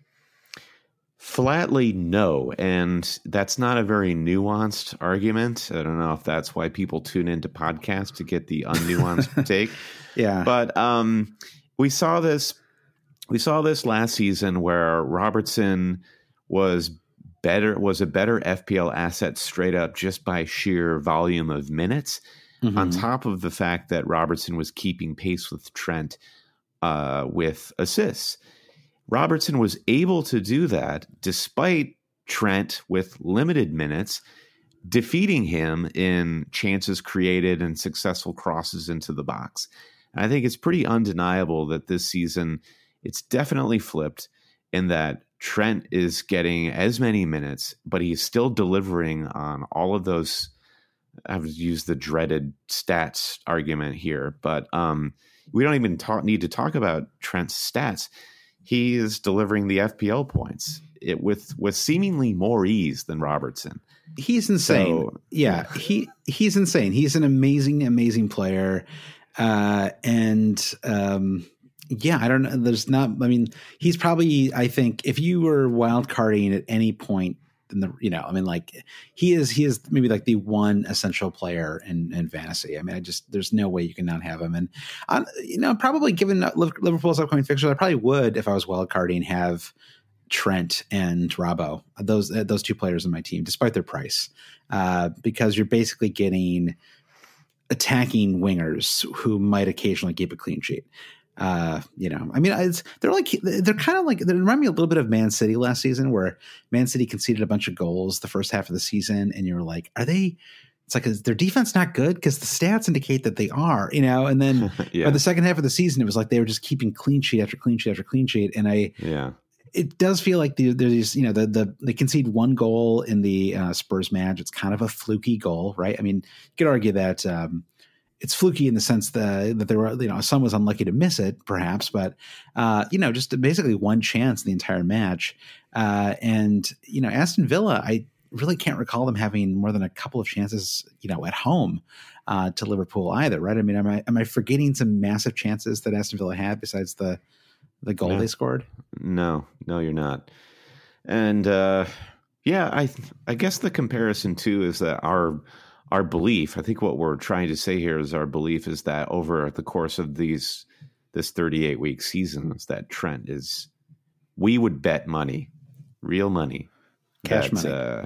Flatly no, and that's not a very nuanced argument. I don't know if that's why people tune into podcasts to get the unnuanced take. Yeah, but we saw this last season where Robertson was was a better FPL asset straight up just by sheer volume of minutes, on top of the fact that Robertson was keeping pace with Trent with assists. Robertson was able to do that despite Trent with limited minutes defeating him in chances created and successful crosses into the box. And I think it's pretty undeniable that this season it's definitely flipped in that Trent is getting as many minutes, but he's still delivering on all of those. I've used the dreaded stats argument here, but we don't even need to talk about Trent's stats. He is delivering the FPL points with seemingly more ease than Robertson. He's insane. So, yeah, he's insane. He's an amazing player. Yeah, I don't know. He's probably, I think if you were wild carding at any point in the, he is maybe like the one essential player in fantasy. I mean, there's no way you can not have him. And, probably given Liverpool's upcoming fixtures, I probably would, if I was wild carding, have Trent and Robbo, those two players in my team, despite their price, because you're basically getting attacking wingers who might occasionally keep a clean sheet. They're kind of like, they remind me a little bit of Man City last season, where Man City conceded a bunch of goals the first half of the season. And you're like, it's like, is their defense not good? Because the stats indicate that they are, and then by the second half of the season, it was like they were just keeping clean sheet after clean sheet after clean sheet. And it does feel like there's they concede one goal in the Spurs match. It's kind of a fluky goal, right? I mean, you could argue that it's fluky in the sense that there were, some was unlucky to miss it, perhaps, but just basically one chance in the entire match. Aston Villa, I really can't recall them having more than a couple of chances, at home to Liverpool either, right? I mean, am I forgetting some massive chances that Aston Villa had besides the goal they scored? No, you're not. And I guess the comparison too is that our belief, I think what we're trying to say here is our belief is that over the course of this 38-week season is that Trent we would bet money, real money, money,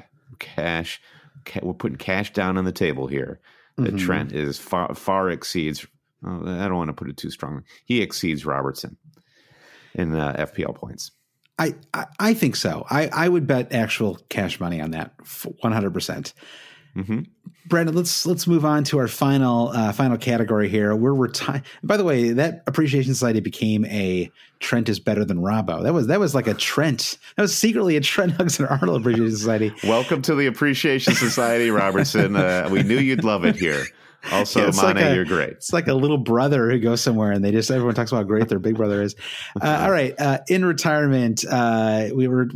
we're putting cash down on the table here. That Trent is far exceeds. I don't want to put it too strongly. He exceeds Robertson in FPL points. I think so. I would bet actual cash money on that 100%. Brandon, let's move on to our final category here. We're retiring. By the way, that Appreciation Society became a Trent is better than Robbo. That was like a Trent. That was secretly a Trent Huxton-Arnold Appreciation Society. Welcome to the Appreciation Society, Robertson. We knew you'd love it here. Also, Mane, you're great. It's like a little brother who goes somewhere and everyone talks about how great their big brother is. All right. In retirement, we're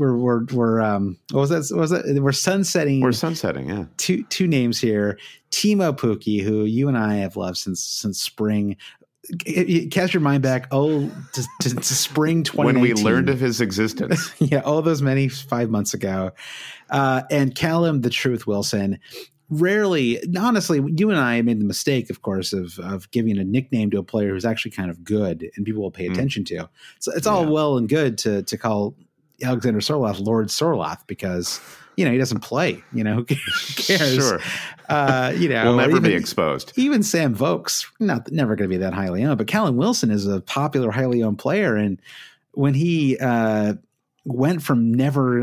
sunsetting. We're sunsetting. Yeah. Two names here. Timo Pukki, who you and I have loved since spring. Cast your mind back. To spring 2019. When we learned of his existence. Yeah. Those many 5 months ago. And Callum, the Truth Wilson. Rarely, honestly, you and I made the mistake, of course, of giving a nickname to a player who's actually kind of good and people will pay attention to. So it's all well and good to call Alexander Sorloth Lord Sorloth because, he doesn't play. Who cares? Sure. We'll never be exposed. Even Sam Vokes, never going to be that highly owned. But Callum Wilson is a popular, highly owned player. And when he went from never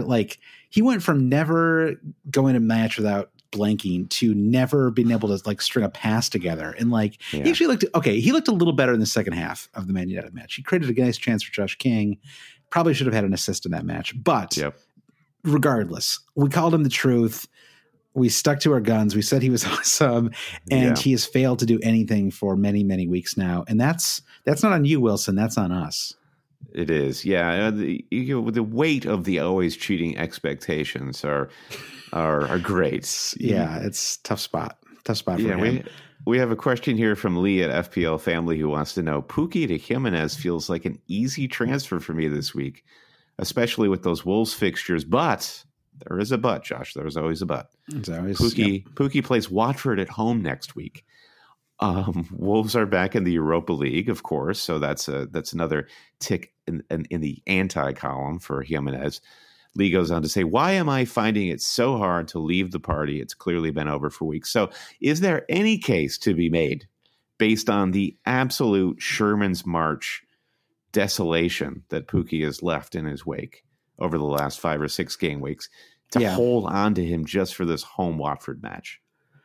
going a match without blanking to never being able to string a pass together. And he actually looked a little better in the second half of the Man United match. He created a nice chance for Josh King. Probably should have had an assist in that match. But regardless, we called him the Truth. We stuck to our guns. We said he was awesome. And he has failed to do anything for many, many weeks now. And that's not on you, Wilson. That's on us. It is. Yeah. The weight of the always cheating expectations are great. Yeah, it's tough spot for him. We have a question here from Lee at FPL Family who wants to know, Pukki to Jimenez feels like an easy transfer for me this week, especially with those Wolves fixtures. But there is a but, Josh. There's always a but. Pukki plays Watford at home next week. Wolves are back in the Europa League, of course, so that's another tick in the anti column for Jimenez. Lee goes on to say, "Why am I finding it so hard to leave the party? It's clearly been over for weeks." So is there any case to be made based on the absolute Sherman's March desolation that Pookie has left in his wake over the last 5 or 6 game weeks to hold on to him just for this home Watford match?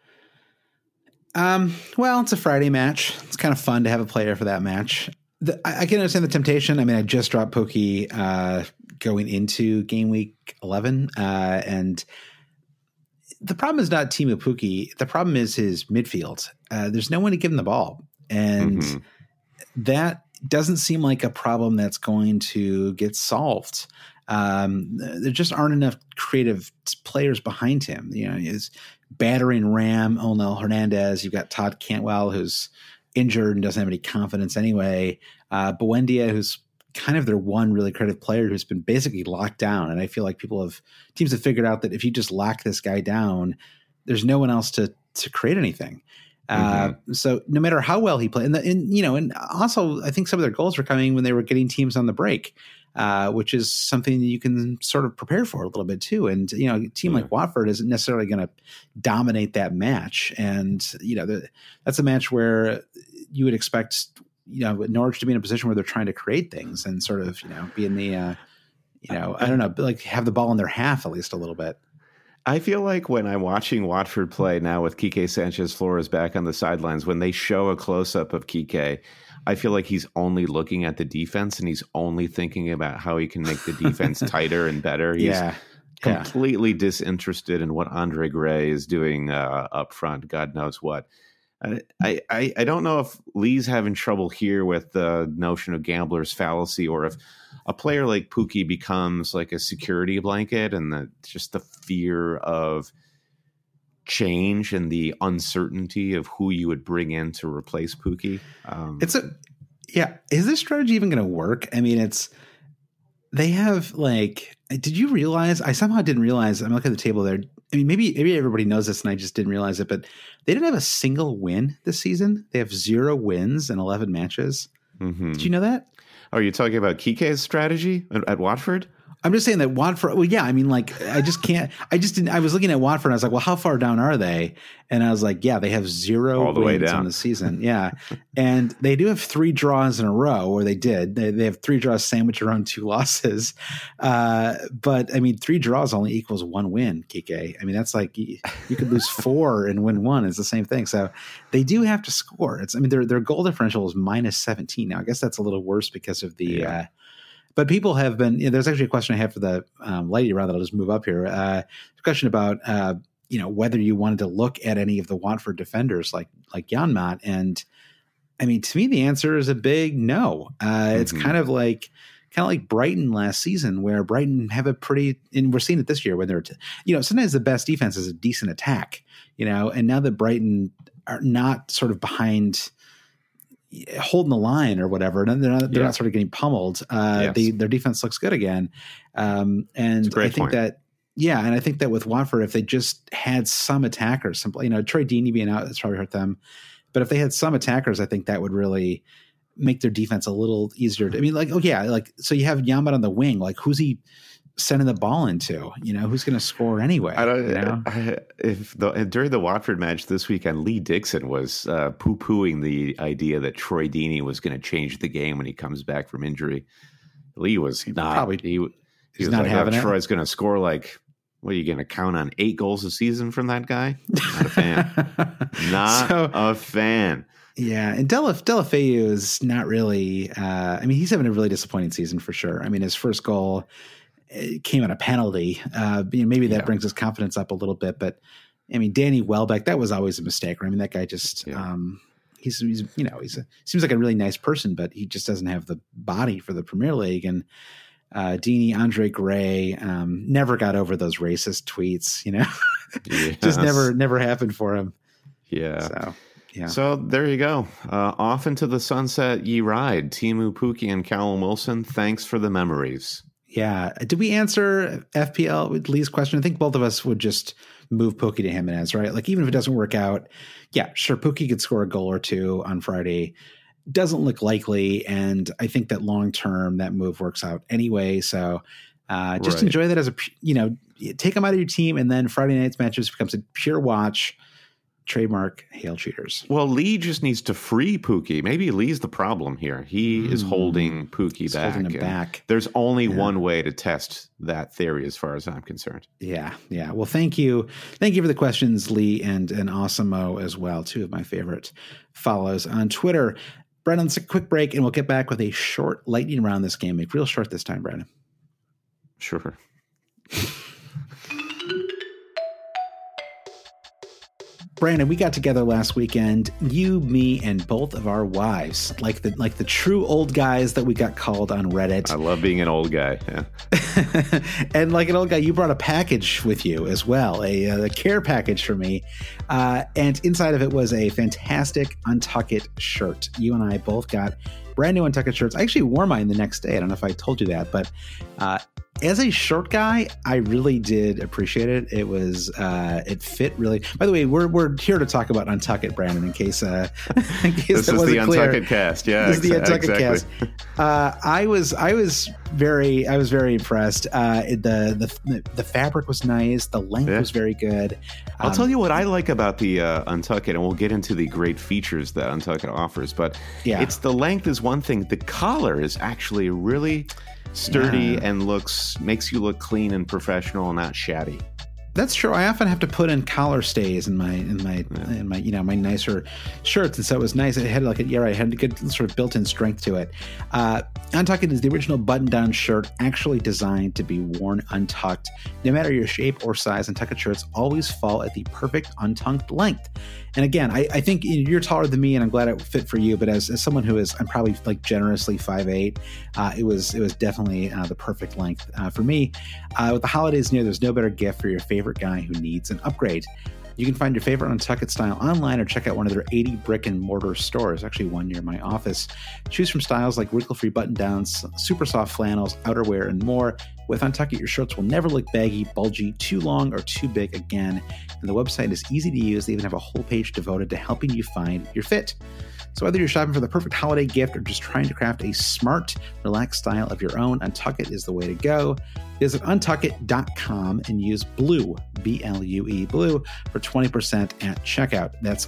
Well, it's a Friday match. It's kind of fun to have a player for that match. I can understand the temptation. I mean, I just dropped Pookie going into game week 11. And the problem is not Teemu Pukki. The problem is his midfield. There's no one to give him the ball. And that doesn't seem like a problem that's going to get solved. There just aren't enough creative players behind him. You know, his battering ram, Onel Hernandez. You've got Todd Cantwell, who's injured and doesn't have any confidence anyway. Buendia, who's kind of their one really creative player who's been basically locked down. And I feel like teams have figured out that if you just lock this guy down, there's no one else to create anything. So no matter how well he played, and also I think some of their goals were coming when they were getting teams on the break, which is something that you can sort of prepare for a little bit too. And, a team like Watford isn't necessarily going to dominate that match. And, that's a match where you would expect, Norwich to be in a position where they're trying to create things and sort of, be in the, I don't know, like have the ball in their half at least a little bit. I feel like when I'm watching Watford play now with Quique Sanchez-Flores back on the sidelines, when they show a close-up of Quique, I feel like he's only looking at the defense and he's only thinking about how he can make the defense tighter and better. He's completely disinterested in what Andre Gray is doing up front. God knows what. I don't know if Lee's having trouble here with the notion of gambler's fallacy, or if a player like Pukki becomes like a security blanket, and just the fear of change and the uncertainty of who you would bring in to replace Pukki. Is this strategy even going to work? I mean, they have did you realize? I somehow didn't realize. I'm looking at the table there. I mean, maybe everybody knows this and I just didn't realize it, but they didn't have a single win this season. They have 0 wins in 11 matches. Did you know that? Are you talking about Kike's strategy at Watford? I'm just saying that Watford, well, yeah, I mean, I just can't, I was looking at Watford and I was like, well, how far down are they? And I was like, yeah, they have 0 wins on the season. Yeah. And they do have 3 draws in a row, or they did. They have 3 draws sandwiched around 2 losses. But I mean, 3 draws only equals 1 win, Kike. I mean, that's like, you could lose 4 and win 1. It's the same thing. So they do have to score. Their goal differential is -17. Now, I guess that's a little worse because of the, but people have been, there's actually a question I have for the lady round that I'll just move up here. A question about, whether you wanted to look at any of the Watford defenders like Janmaat. And I mean, to me, the answer is a big no. It's kind of like Brighton last season, where Brighton have a and we're seeing it this year when they're, sometimes the best defense is a decent attack, and now that Brighton are not sort of behind, holding the line or whatever, and they're not sort of getting pummeled. Their defense looks good again. And I think that, and I think that with Watford, if they just had some attackers, Troy Deeney being out, that's probably hurt them. But if they had some attackers, I think that would really make their defense a little easier. So you have Janmaat on the wing, like who's he sending the ball into? Who's going to score anyway? During the Watford match this weekend, Lee Dixon was poo-pooing the idea that Troy Deeney was going to change the game when he comes back from injury. Lee was not. He was not having it. Troy's going to score what are you going to count on 8 goals a season from that guy? Not a fan. A fan. Yeah, and Deulofeu is not really. He's having a really disappointing season for sure. I mean, his first goal came on a penalty. Maybe that brings his confidence up a little bit, but I mean, Danny Welbeck, that was always a mistake. I mean, that guy just, he seems like a really nice person, but he just doesn't have the body for the Premier League. And Deeney, Andre Gray, never got over those racist tweets, just never happened for him. Yeah. So there you go. Off into the sunset ye ride. Teemu Pukki and Callum Wilson. Thanks for the memories. Yeah. Did we answer FPL with Lee's question? I think both of us would just move Pukki to Jimenez, right? Like, even if it doesn't work out, yeah, sure, Pukki could score a goal or 2 on Friday. Doesn't look likely, and I think that long term that move works out anyway. So Just Right. enjoy that as a, take them out of your team, and then Friday night's matches becomes a pure watch. Trademark Hail Cheaters. Well, Lee just needs to free Pookie. Maybe Lee's the problem here. He is holding Pookie back. Holding him back. There's only one way to test that theory as far as I'm concerned. Yeah. Well, thank you. Thank you for the questions, Lee and Awesome-O as well. Two of my favorite follows on Twitter. Brandon, let's take a quick break, and we'll get back with a short lightning round this game. Make real short this time, Brandon. Sure. Brandon, we got together last weekend, you, me, and both of our wives, like the true old guys that we got called on Reddit. I love being an old guy. Yeah. And like an old guy, you brought a package with you as well, a care package for me. And inside of it was a fantastic Untuck It shirt. You and I both got brand new Untuck It shirts. I actually wore mine the next day. I don't know if I told you that, but as a shirt guy, I really did appreciate it. It was, it fit really. By the way, we're here to talk about Untuck It, Brandon. In case This that is the wasn't clear. Untuck It cast. Yeah, This is the Untuck It exactly. cast. I was very impressed. The fabric was nice. The length was very good. I'll tell you what I like about the Untuck It, and we'll get into the great features that Untuck It offers. But it's the length is one thing. The collar is actually really sturdy and makes you look clean and professional and not shabby. That's true. I often have to put in collar stays in my my nicer shirts, and so it was nice. It had it had a good sort of built-in strength to it. Untuck It is the original button-down shirt, actually designed to be worn untucked. No matter your shape or size, Untuck It shirts always fall at the perfect untucked length. And again, I think you're taller than me, and I'm glad it fit for you. But as someone who is, I'm probably like generously 5'8", it was definitely the perfect length for me. With the holidays near, there's no better gift for your favorite guy who needs an upgrade. You can find your favorite Untuck It style online or check out one of their 80 brick and mortar stores, actually one near my office. Choose from styles like wrinkle-free button-downs, super soft flannels, outerwear, and more. With Untuck It, your shirts will never look baggy, bulgy, too long, or too big again. And the website is easy to use. They even have a whole page devoted to helping you find your fit. So whether you're shopping for the perfect holiday gift or just trying to craft a smart, relaxed style of your own, Untuck It is the way to go. Visit untuckit.com and use BLUE, B-L-U-E, BLUE, for 20% at checkout. That's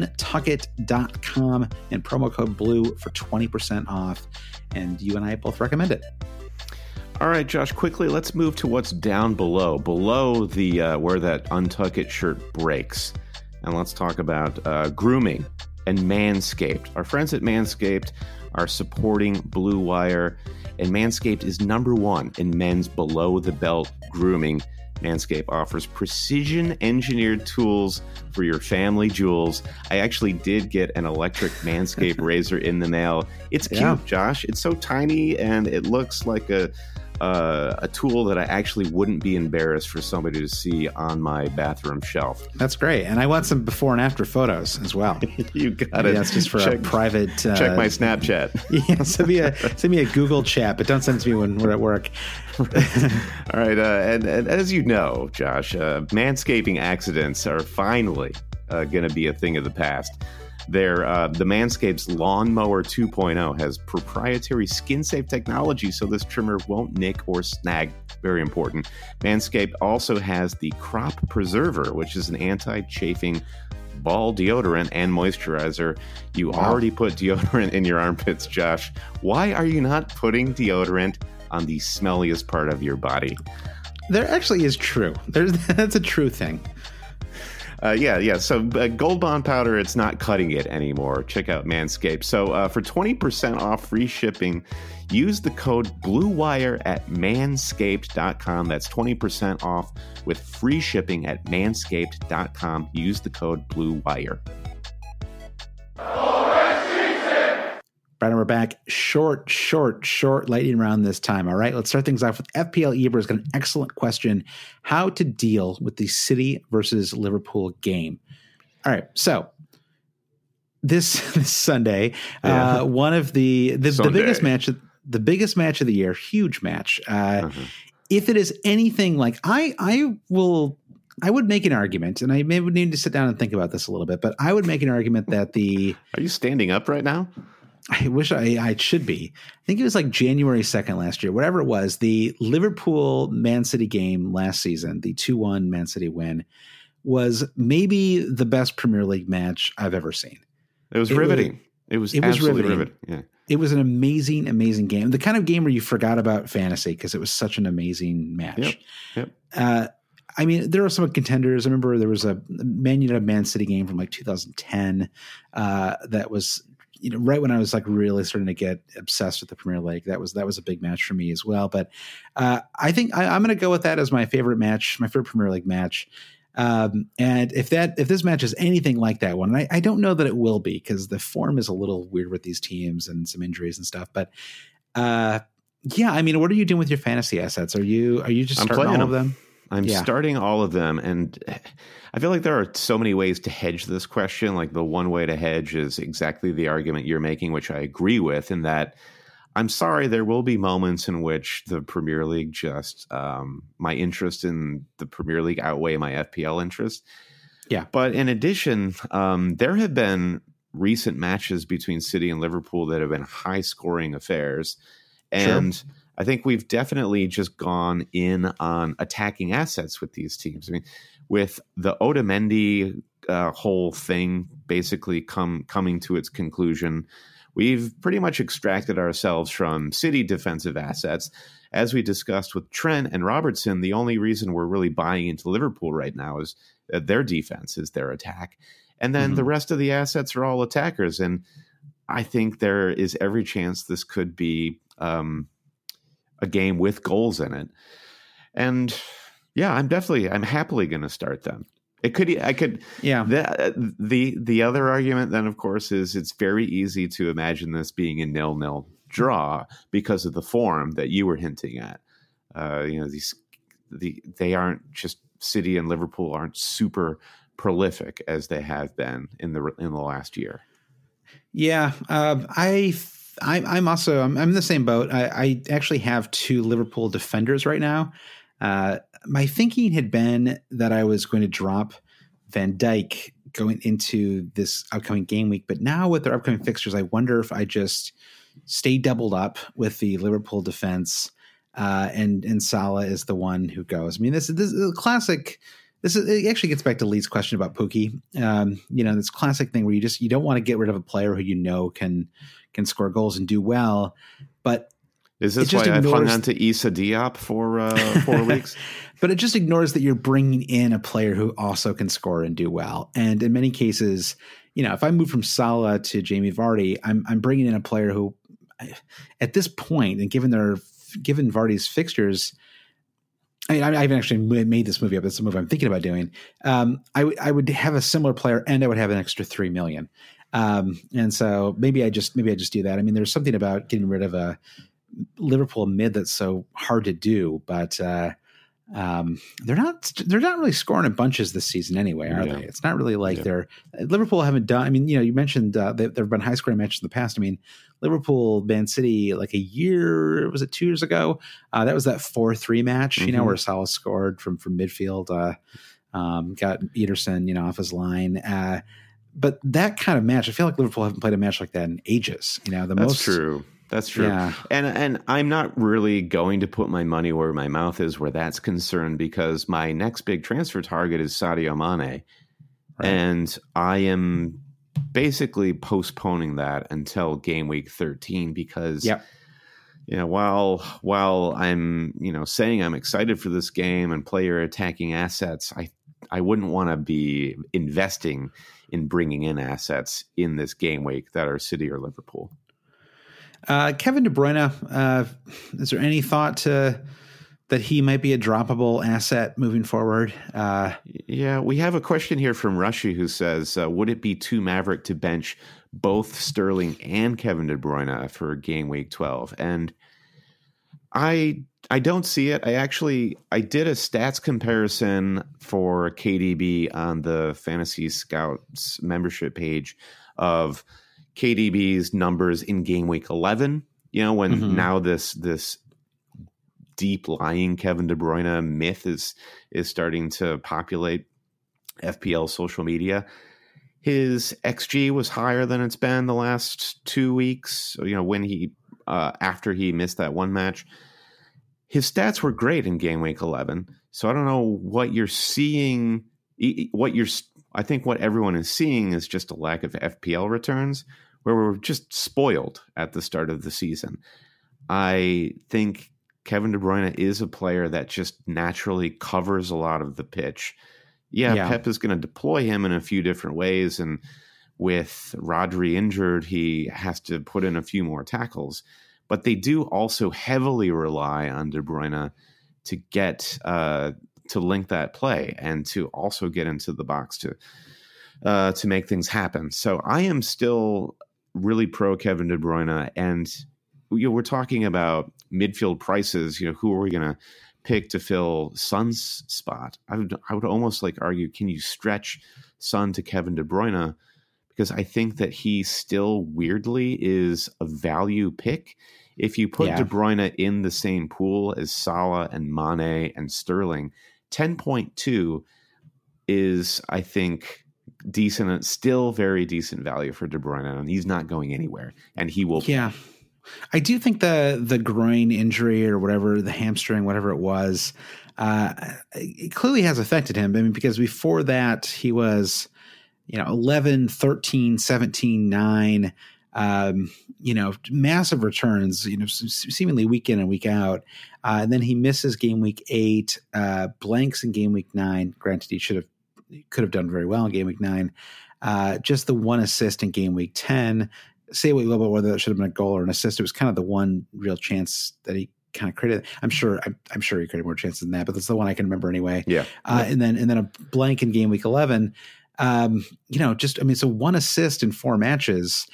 untuckit.com and promo code BLUE for 20% off. And you and I both recommend it. All right, Josh, quickly, let's move to what's down below the where that Untuck It shirt breaks. And let's talk about grooming and Manscaped. Our friends at Manscaped are supporting Blue Wire, and Manscaped is #1 in men's below-the-belt grooming. Manscaped offers precision-engineered tools for your family jewels. I actually did get an electric Manscaped razor in the mail. It's cute, Josh. It's so tiny, and it looks like a tool that I actually wouldn't be embarrassed for somebody to see on my bathroom shelf. That's great. And I want some before and after photos as well. You got it. That's just for a private... check my Snapchat. Yeah, send me a Google chat, but don't send it to me when we're at work. All right. And as you know, Josh, manscaping accidents are finally going to be a thing of the past. The Manscaped's Lawnmower 2.0 has proprietary skin-safe technology, so this trimmer won't nick or snag. Very important. Manscaped also has the Crop Preserver, which is an anti-chafing ball deodorant and moisturizer. You already put deodorant in your armpits, Josh. Why are you not putting deodorant on the smelliest part of your body? There actually is true. That's a true thing. Yeah. So Gold Bond powder, it's not cutting it anymore. Check out Manscaped. So for 20% off free shipping, use the code BLUEWIRE at manscaped.com. That's 20% off with free shipping at manscaped.com. Use the code BLUEWIRE. Brandon, we're back. Short lightning round this time. All right, let's start things off with FPL Eber's got an excellent question: how to deal with the City versus Liverpool game. All right, so this Sunday, one of the biggest match, the biggest match of the year, huge match. If it is anything like, I would make an argument, and I may need to sit down and think about this a little bit, but I would make an argument that Are you standing up right now? I wish I should be. I think it was like January 2nd last year, whatever it was, the Liverpool Man City game last season, the 2-1 Man City win, was maybe the best Premier League match I've ever seen. It was riveting. It was absolutely riveting. Yeah. It was an amazing, amazing game. The kind of game where you forgot about fantasy because it was such an amazing match. Yep. I mean, there are some contenders. I remember there was a Man United Man City game from like 2010 that was, right when I was like really starting to get obsessed with the Premier League. That was a big match for me as well. But I think I'm going to go with that as my favorite match, my favorite Premier League match. And if this match is anything like that one, and I don't know that it will be because the form is a little weird with these teams and some injuries and stuff. But yeah, I mean, what are you doing with your fantasy assets? Are you just starting all of them? I'm starting all of them, and I feel like there are so many ways to hedge this question. Like the one way to hedge is exactly the argument you're making, which I agree with, in that I'm sorry, there will be moments in which the Premier League just my interest in the Premier League outweigh my FPL interest. Yeah. But in addition, there have been recent matches between City and Liverpool that have been high scoring affairs. And sure. I think we've definitely just gone in on attacking assets with these teams. I mean, with the Otamendi whole thing basically coming to its conclusion, we've pretty much extracted ourselves from City defensive assets. As we discussed with Trent and Robertson, the only reason we're really buying into Liverpool right now is their defense is their attack. And then the rest of the assets are all attackers. And I think there is every chance this could be a game with goals in it. And yeah, I'm happily going to start them. Yeah. The other argument then, of course, is it's very easy to imagine this being a 0-0 draw because of the form that you were hinting at. They aren't just City and Liverpool aren't super prolific as they have been in the last year. Yeah. I'm also I'm in the same boat. I actually have 2 Liverpool defenders right now. My thinking had been that I was going to drop Van Dijk going into this upcoming game week, but now with their upcoming fixtures, I wonder if I just stay doubled up with the Liverpool defense, and Salah is the one who goes. I mean, this is a classic. It actually gets back to Lee's question about Pookie. This classic thing where you don't want to get rid of a player who can score goals and do well, but is this why I've hung on to Issa Diop for 4 weeks? But it just ignores that you're bringing in a player who also can score and do well. And in many cases, if I move from Salah to Jamie Vardy, I'm bringing in a player who, at this point, and given Vardy's fixtures, I haven't actually made this movie up. That's a move I'm thinking about doing. I would have a similar player, and I would have an extra $3 million. And so maybe I just do that. I mean, there's something about getting rid of a Liverpool mid that's so hard to do, but they're not really scoring in bunches this season anyway, are they? It's not really like Liverpool haven't done. I mean, you mentioned there have been high scoring matches in the past. I mean, Liverpool Man City like a year, was it 2 years ago? That was that 4-3 match, where Salah scored from midfield, got Ederson, off his line. But that kind of match, I feel like Liverpool haven't played a match like that in ages. That's true. That's true. Yeah. And I'm not really going to put my money where my mouth is where that's concerned, because my next big transfer target is Sadio Mane. Right. And I am basically postponing that until game week 13 because, while I'm, saying I'm excited for this game and player attacking assets, I wouldn't want to be investing in bringing in assets in this game week that are City or Liverpool. Kevin De Bruyne, is there any thought that he might be a droppable asset moving forward? Yeah, we have a question here from Rushy who says, would it be too maverick to bench both Sterling and Kevin De Bruyne for game week 12? And I don't see it. I did a stats comparison for KDB on the Fantasy Scouts membership page of KDB's numbers in game week 11, when now this deep lying Kevin De Bruyne myth is starting to populate FPL social media. His XG was higher than it's been the last 2 weeks. When he after he missed that one match, his stats were great in game week 11. So I don't know what you're seeing. I think what everyone is seeing is just a lack of FPL returns, where we're just spoiled at the start of the season. I think Kevin De Bruyne is a player that just naturally covers a lot of the pitch. Yeah. Pep is going to deploy him in a few different ways, and with Rodri injured, he has to put in a few more tackles. But they do also heavily rely on De Bruyne to get to link that play and to also get into the box to make things happen. So I am still really pro Kevin De Bruyne, and we're talking about midfield prices. Who are we going to pick to fill Son's spot? I would almost argue, can you stretch Son to Kevin De Bruyne? Because I think that he still weirdly is a value pick. If you put De Bruyne in the same pool as Salah and Mane and Sterling, 10.2 is, I think, decent, still very decent value for De Bruyne, and he's not going anywhere, and he will. Yeah. I do think the groin injury or whatever, the hamstring, whatever it was, it clearly has affected him. I mean, because before that he was, 11, 13, 17, 9, massive returns, seemingly week in and week out. And then he misses game week 8, blanks in game week 9. Granted, he could have done very well in game week 9. Just the one assist in game week 10. Say what you will about whether that should have been a goal or an assist. It was kind of the one real chance that he kind of created. I'm sure he created more chances than that, but that's the one I can remember anyway. Yeah. And then a blank in game week 11. So one assist in 4 matches.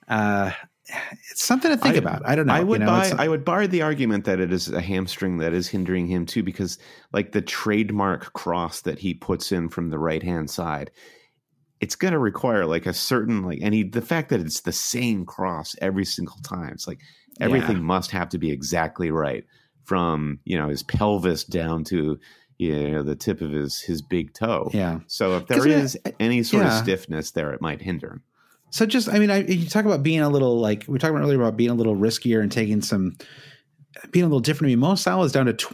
It's something to think about. I don't know. I would bar the argument that it is a hamstring that is hindering him too, because the trademark cross that he puts in from the right-hand side, it's going to require a certain the fact that it's the same cross every single time. It's everything must have to be exactly right, from his pelvis down to the tip of his big toe. Yeah. So if there is any sort of stiffness there, it might hinder him. So just, you talk about being a little, we were talking about earlier about being a little riskier and being a little different. Mo Salah is down to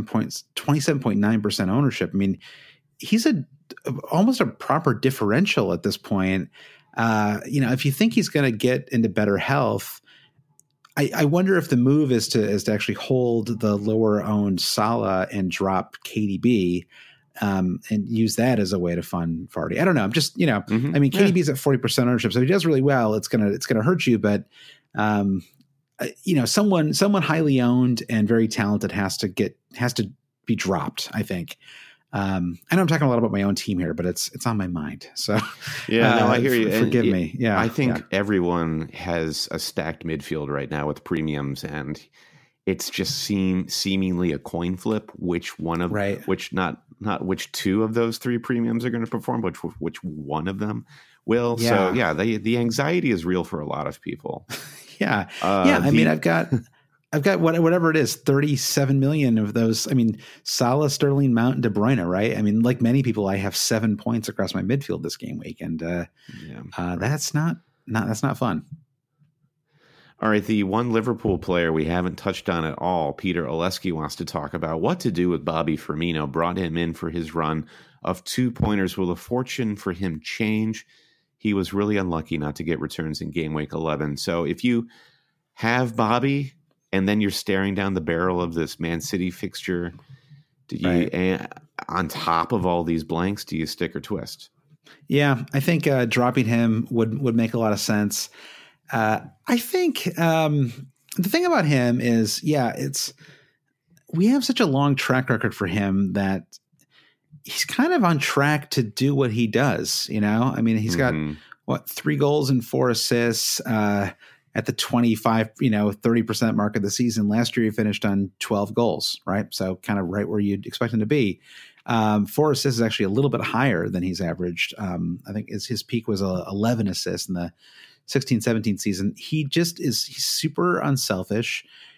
27.9% ownership. He's almost a proper differential at this point. If you think he's going to get into better health, I wonder if the move is to actually hold the lower owned Salah and drop KDB. And use that as a way to fund Vardy. I don't know. I'm just, KDB's at 40% ownership, so he does really well. It's gonna hurt you, but someone highly owned and very talented has to be dropped, I think. I know I'm talking a lot about my own team here, but it's on my mind. So I hear you. Forgive me. Yeah, I think everyone has a stacked midfield right now with premiums, and it's just seemingly a coin flip which two of those 3 premiums are going to perform, which one of them will. So the anxiety is real for a lot of people. I've got whatever it is, 37 million of those. Salah, Sterling, Mount, and De Bruyne, right? Like many people, I have 7 points across my midfield this game week, and that's not fun. All right, the one Liverpool player we haven't touched on at all, Peter Oleski, wants to talk about what to do with Bobby Firmino. Brought him in for his run of 2-pointers. Will the fortune for him change? He was really unlucky not to get returns in game week 11. So if you have Bobby and then you're staring down the barrel of this Man City fixture, on top of all these blanks, do you stick or twist? Yeah, I think dropping him would make a lot of sense. I think the thing about him is, we have such a long track record for him that he's kind of on track to do what he does. He's got 3 goals and 4 assists at the 25, 30% mark of the season. Last year he finished on 12 goals, right? So kind of right where you'd expect him to be. 4 assists is actually a little bit higher than he's averaged. I think his peak was 11 assists in the 16-17 season. He's super unselfish.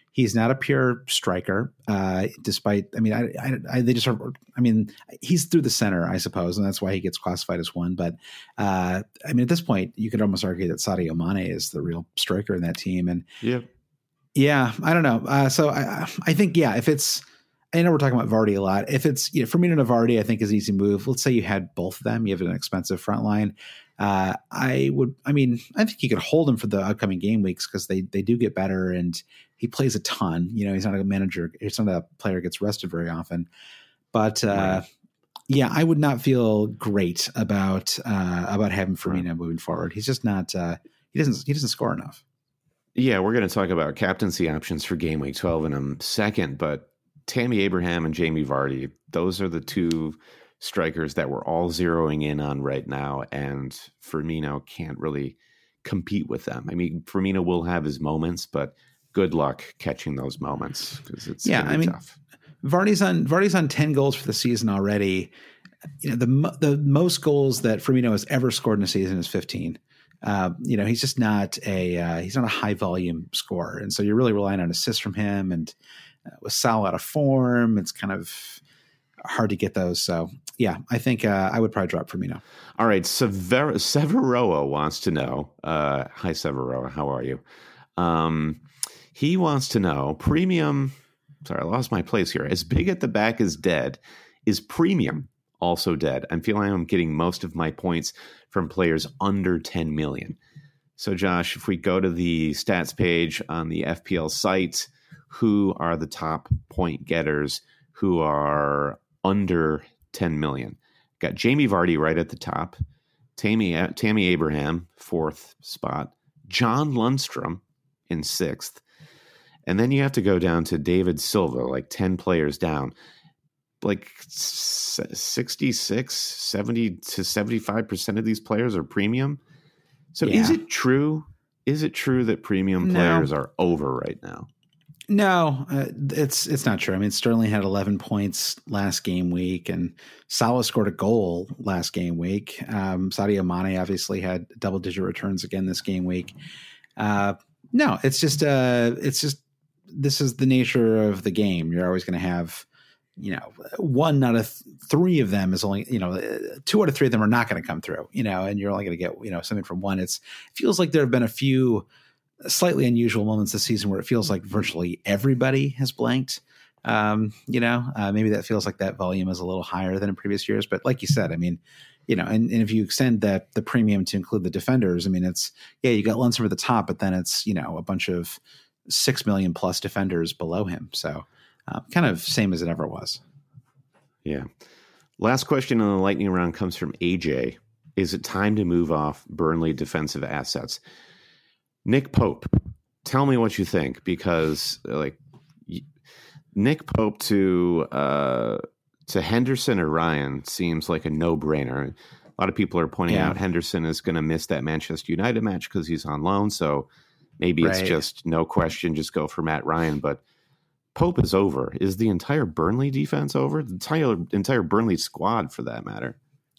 He's not a pure striker, despite, I mean, they just are, I mean, he's through the center, I suppose, and that's why he gets classified as one. But I mean, at this point, you could almost argue that Sadio Mane is the real striker in that team. And yeah, I don't know. So I think, yeah, if it's, I know we're talking about Vardy a lot. If it's, Firmino and Vardy, I think is an easy move. Let's say you had both of them. You have an expensive front line. I think you could hold him for the upcoming game weeks because they do get better and he plays a ton. He's not a manager. He's not a player who gets rested very often. But yeah, I would not feel great about having Firmino moving forward. He's just not. He doesn't score enough. Yeah, we're going to talk about captaincy options for game week 12 in a second, but Tammy Abraham and Jamie Vardy, those are the two strikers that we're all zeroing in on right now, and Firmino can't really compete with them. I mean, Firmino will have his moments, but good luck catching those moments because it's tough. Vardy's on 10 goals for the season already. The most goals that Firmino has ever scored in a season is 15. He's just not he's not a high volume scorer, and so you're really relying on assists from him. And with Salah out of form, it's kind of hard to get those. So yeah, I think I would probably drop Firmino. All right, Severoa wants to know. Hi, Severoa, how are you? He wants to know premium. Sorry, I lost my place here. As big at the back as dead, is premium also dead? I'm feeling I'm getting most of my points from players under 10 million. So, Josh, if we go to the stats page on the FPL site, who are the top point getters who are under 10 million? Got Jamie Vardy right at the top, Tammy Abraham, 4th spot, John Lundstrom in 6th. And then you have to go down to David Silva, like 10 players down. Like 66, 70 to 75% of these players are premium. So Is it true? Is it true that premium players are over right now? No, it's not true. I mean, Sterling had 11 points last game week, and Salah scored a goal last game week. Sadio Mane obviously had double-digit returns again this game week. No, it's just this is the nature of the game. You're always going to have, one out of 3 of them is only, 2 out of 3 of them are not going to come through, and you're only going to get, something from one. It feels like there have been a few slightly unusual moments this season where it feels like virtually everybody has blanked. Maybe that feels like that volume is a little higher than in previous years, but like you said, I mean, and if you extend the premium to include the defenders, I mean, you got Lundstrom at the top, but then it's, a bunch of 6 million plus defenders below him. So kind of same as it ever was. Yeah. Last question on the lightning round comes from AJ. Is it time to move off Burnley defensive assets? Nick Pope, tell me what you think, because Nick Pope to Henderson or Ryan seems like a no-brainer. A lot of people are pointing out Henderson is going to miss that Manchester United match because he's on loan, so maybe it's just no question, just go for Matt Ryan. But Pope is over. Is the entire Burnley defense over? The entire Burnley squad, for that matter.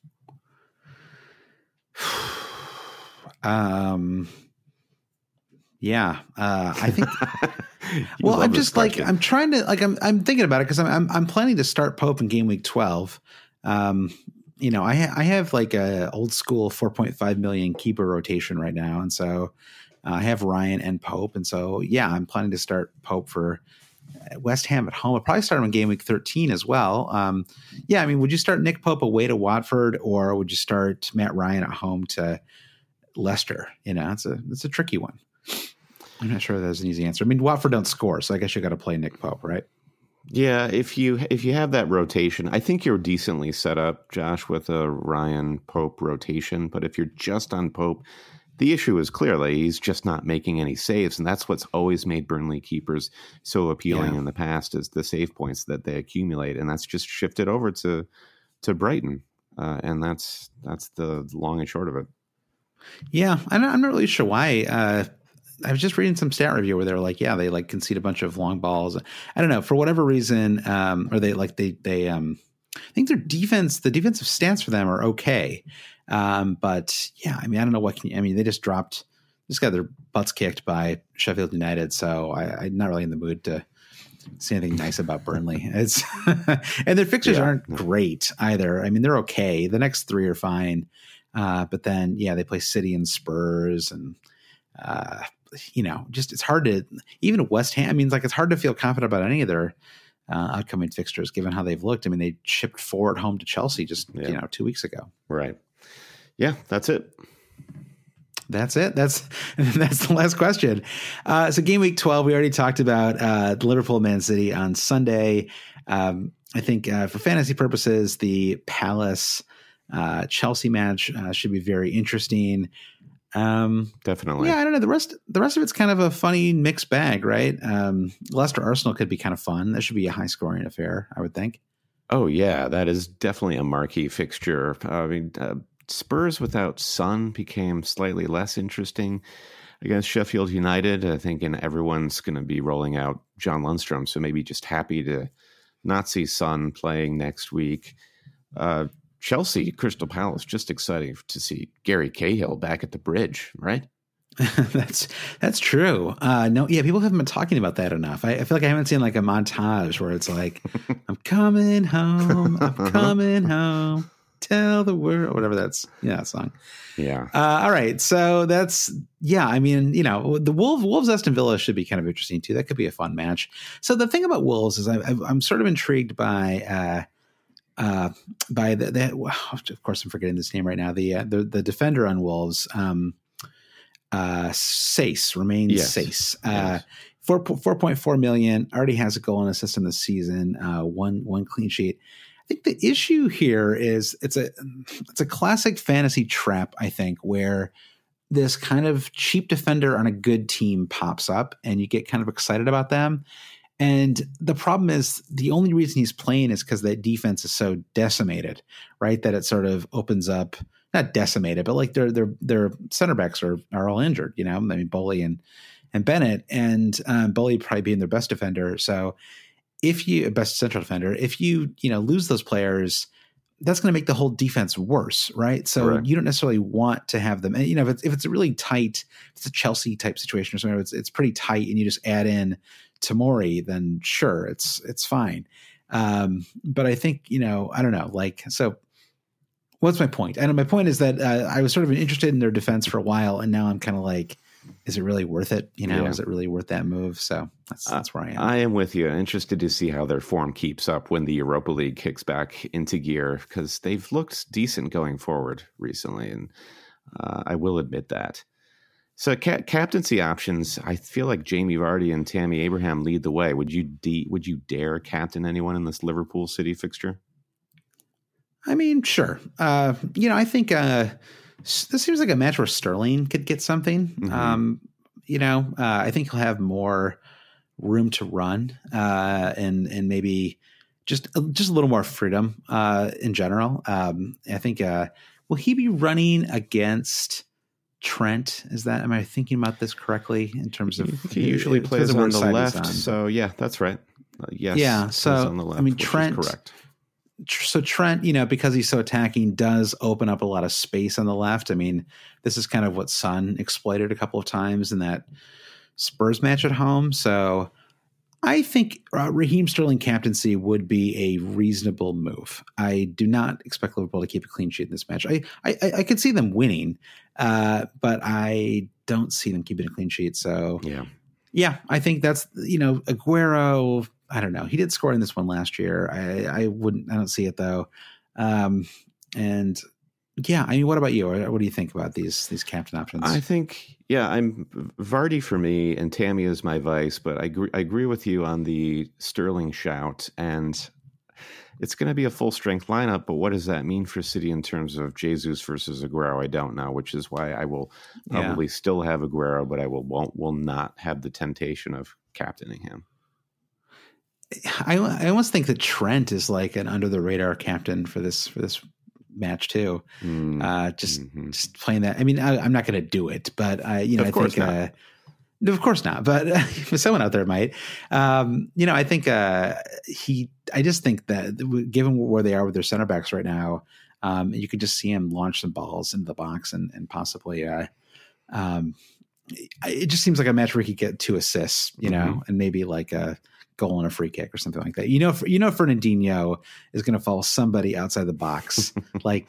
Yeah, I think. Well, I'm just question. I'm trying to I'm thinking about it because I'm planning to start Pope in game week 12. I have like a old school 4.5 million keeper rotation right now, and so I have Ryan and Pope, and so I'm planning to start Pope for West Ham at home. I'll probably start him in game week 13 as well. I mean, would you start Nick Pope away to Watford, or would you start Matt Ryan at home to Leicester? It's a tricky one. I'm not sure there's an easy answer. I mean, Watford don't score, so I guess you got to play Nick Pope, right? Yeah, if you have that rotation, I think you're decently set up, Josh, with a Ryan Pope rotation. But if you're just on Pope, the issue is clearly he's just not making any saves, and that's what's always made Burnley keepers so appealing in the past, is the save points that they accumulate, and that's just shifted over to Brighton, and that's the long and short of it. Yeah, I'm not really sure why. I was just reading some stat review where they were like, they concede a bunch of long balls. I don't know, for whatever reason, or they I think the defensive stats for them are okay. But I mean, I don't know they just dropped just got their butts kicked by Sheffield United. So I'm not really in the mood to see anything nice about Burnley. It's and their fixtures aren't great either. I mean, they're okay. The next 3 are fine. But then, they play City and Spurs and, just it's hard to, even West Ham, I mean, it's hard to feel confident about any of their upcoming fixtures, given how they've looked. I mean, they shipped 4 at home to Chelsea just 2 weeks ago. Right. Yeah, that's it. That's it. That's the last question. So game week 12, we already talked about Liverpool Man City on Sunday. I think for fantasy purposes, the Palace Chelsea match should be very interesting. Definitely. Yeah, I don't know. The rest of it's kind of a funny mixed bag, right? Leicester Arsenal could be kind of fun. That should be a high scoring affair, I would think. Oh yeah, that is definitely a marquee fixture. I mean, Spurs without Son became slightly less interesting against Sheffield United. I think, and everyone's going to be rolling out John Lundstrom, so maybe just happy to not see Son playing next week. Chelsea, Crystal Palace, just exciting to see Gary Cahill back at the Bridge, right? That's true. People haven't been talking about that enough. I feel like I haven't seen like a montage where it's like, I'm coming home, tell the world, whatever that song. Yeah. All right. So that's, I mean, the Wolves Aston Villa should be kind of interesting too. That could be a fun match. So the thing about Wolves is I'm sort of intrigued by of course I'm forgetting this name right now. The defender on Wolves, Sace, Sace. Yes. 4.4 million, already has a goal and assist in the season. One clean sheet. I think the issue here is it's a classic fantasy trap, I think, where this kind of cheap defender on a good team pops up and you get kind of excited about them. And the problem is the only reason he's playing is because that defense is so decimated, right? That it sort of opens up, not decimated, but like their center backs are all injured, I mean, Boley and Bennett, and Boley probably being their best defender. So best central defender, if you lose those players, that's going to make the whole defense worse, right? So Correct. You don't necessarily want to have them. And, if it's a really tight, it's a Chelsea type situation or something, it's pretty tight, and you just add in Tomori, then sure, it's fine. But I think, I don't know, so what's my point? And my point is that I was sort of interested in their defense for a while, and now I'm kind of like, is it really worth it? Is it really worth that move? So that's where I am. I am with you. Interested to see how their form keeps up when the Europa League kicks back into gear, because they've looked decent going forward recently, and I will admit that. So captaincy options, I feel like Jamie Vardy and Tammy Abraham lead the way. Would you dare captain anyone in this Liverpool City fixture? I mean, sure. I think this seems like a match where Sterling could get something. Mm-hmm. I think he'll have more room to run and maybe just a little more freedom in general. I think will he be running against Trent? Am I thinking about this correctly in terms of he usually plays on the left? So yeah, that's right. Yes. Yeah. So on the left, I mean, Trent. Correct. So Trent, because he's so attacking, does open up a lot of space on the left. I mean, this is kind of what Son exploited a couple of times in that Spurs match at home. So I think Raheem Sterling captaincy would be a reasonable move. I do not expect Liverpool to keep a clean sheet in this match. I could see them winning, but I don't see them keeping a clean sheet. So yeah, I think that's, Aguero, I don't know. He did score in this one last year. I don't see it though. And yeah, I mean, what about you? What do you think about these captain options? I think, I'm Vardy for me, and Tammy is my vice, but I agree with you on the Sterling shout, and it's going to be a full strength lineup. But what does that mean for City in terms of Jesus versus Aguero? I don't know, which is why I will probably still have Aguero, but I will not have the temptation of captaining him. I almost think that Trent is like an under the radar captain for this match too. Just playing that. I mean, I'm not going to do it, but of course not. But someone out there might. I think I just think that given where they are with their center backs right now, you could just see him launch some balls into the box and possibly it just seems like a match where he could get 2 assists, you know, and maybe like a goal and a free kick or something like that. Fernandinho is going to follow somebody outside the box, like,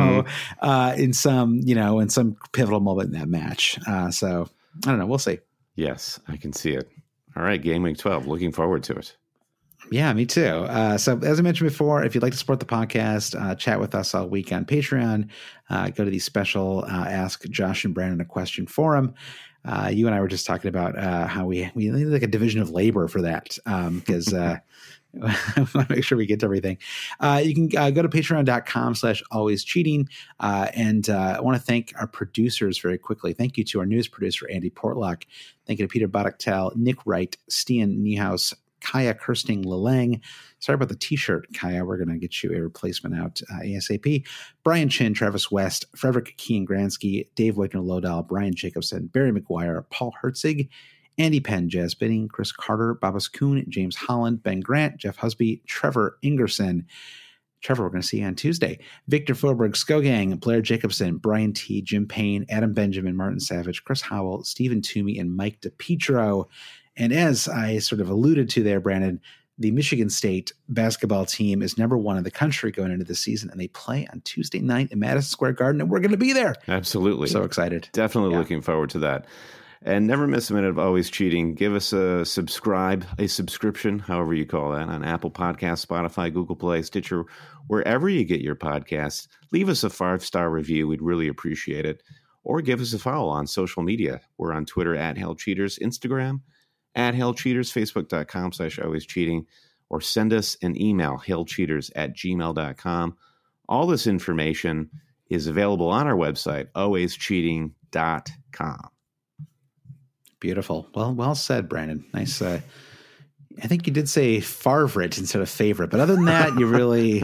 in some pivotal moment in that match. So I don't know. We'll see. Yes, I can see it. All right. Game week 12. Looking forward to it. Yeah, me too. So as I mentioned before, if you'd like to support the podcast, chat with us all week on Patreon, go to the special Ask Josh and Brandon a Question forum. You and I were just talking about how we need like a division of labor for that because I want to make sure we get to everything. You can go to patreon.com/alwayscheating. And I want to thank our producers very quickly. Thank you to our news producer, Andy Portlock. Thank you to Peter Bodektel, Nick Wright, Stian Niehaus, Kaya Kirsting Lalang. Sorry about the t-shirt, Kaya. We're going to get you a replacement out ASAP. Brian Chin, Travis West, Frederick Kean-Gransky, Dave Wagner-Lodahl, Brian Jacobson, Barry McGuire, Paul Herzig, Andy Penn, Jazz Binning, Chris Carter, Babas Kuhn, James Holland, Ben Grant, Jeff Husby, Trevor Ingerson. Trevor, we're going to see you on Tuesday. Victor Forberg, Skogang, Blair Jacobson, Brian T., Jim Payne, Adam Benjamin, Martin Savage, Chris Howell, Stephen Toomey, and Mike DePietro. And as I sort of alluded to there, Brandon, the Michigan State basketball team is number 1 in the country going into the season, and they play on Tuesday night in Madison Square Garden, and we're going to be there. Absolutely. So excited. Definitely looking forward to that. And never miss a minute of Always Cheating. Give us a subscription, however you call that, on Apple Podcasts, Spotify, Google Play, Stitcher, wherever you get your podcasts. Leave us a 5-star review. We'd really appreciate it. Or give us a follow on social media. We're on Twitter @HailCheaters, Instagram @HailCheaters, Facebook.com/alwayscheating, or send us an email, hailcheaters@gmail.com. All this information is available on our website, alwayscheating.com. Beautiful. Well said, Brandon. Nice. I think you did say favorite instead of favorite, but other than that, you really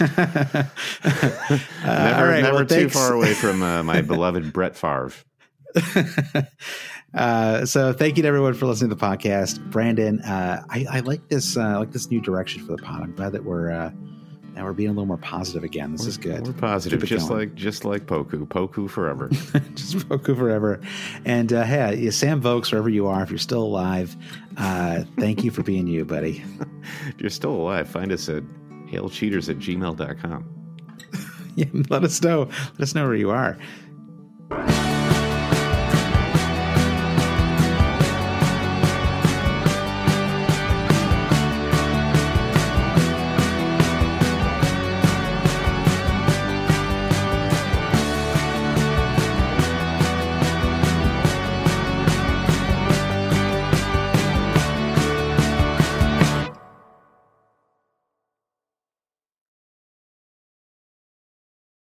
never too far away from my beloved Brett Favre. So thank you to everyone for listening to the podcast. Brandon, I like this new direction for the pod. I'm glad that we're being a little more positive again. This is good. We're positive, just like Poku forever. Just Poku forever. And hey, Sam Vokes, wherever you are, if you're still alive, thank you for being you, buddy. If you're still alive, find us at hailcheaters@gmail.com. Yeah, let us know. Let us know where you are.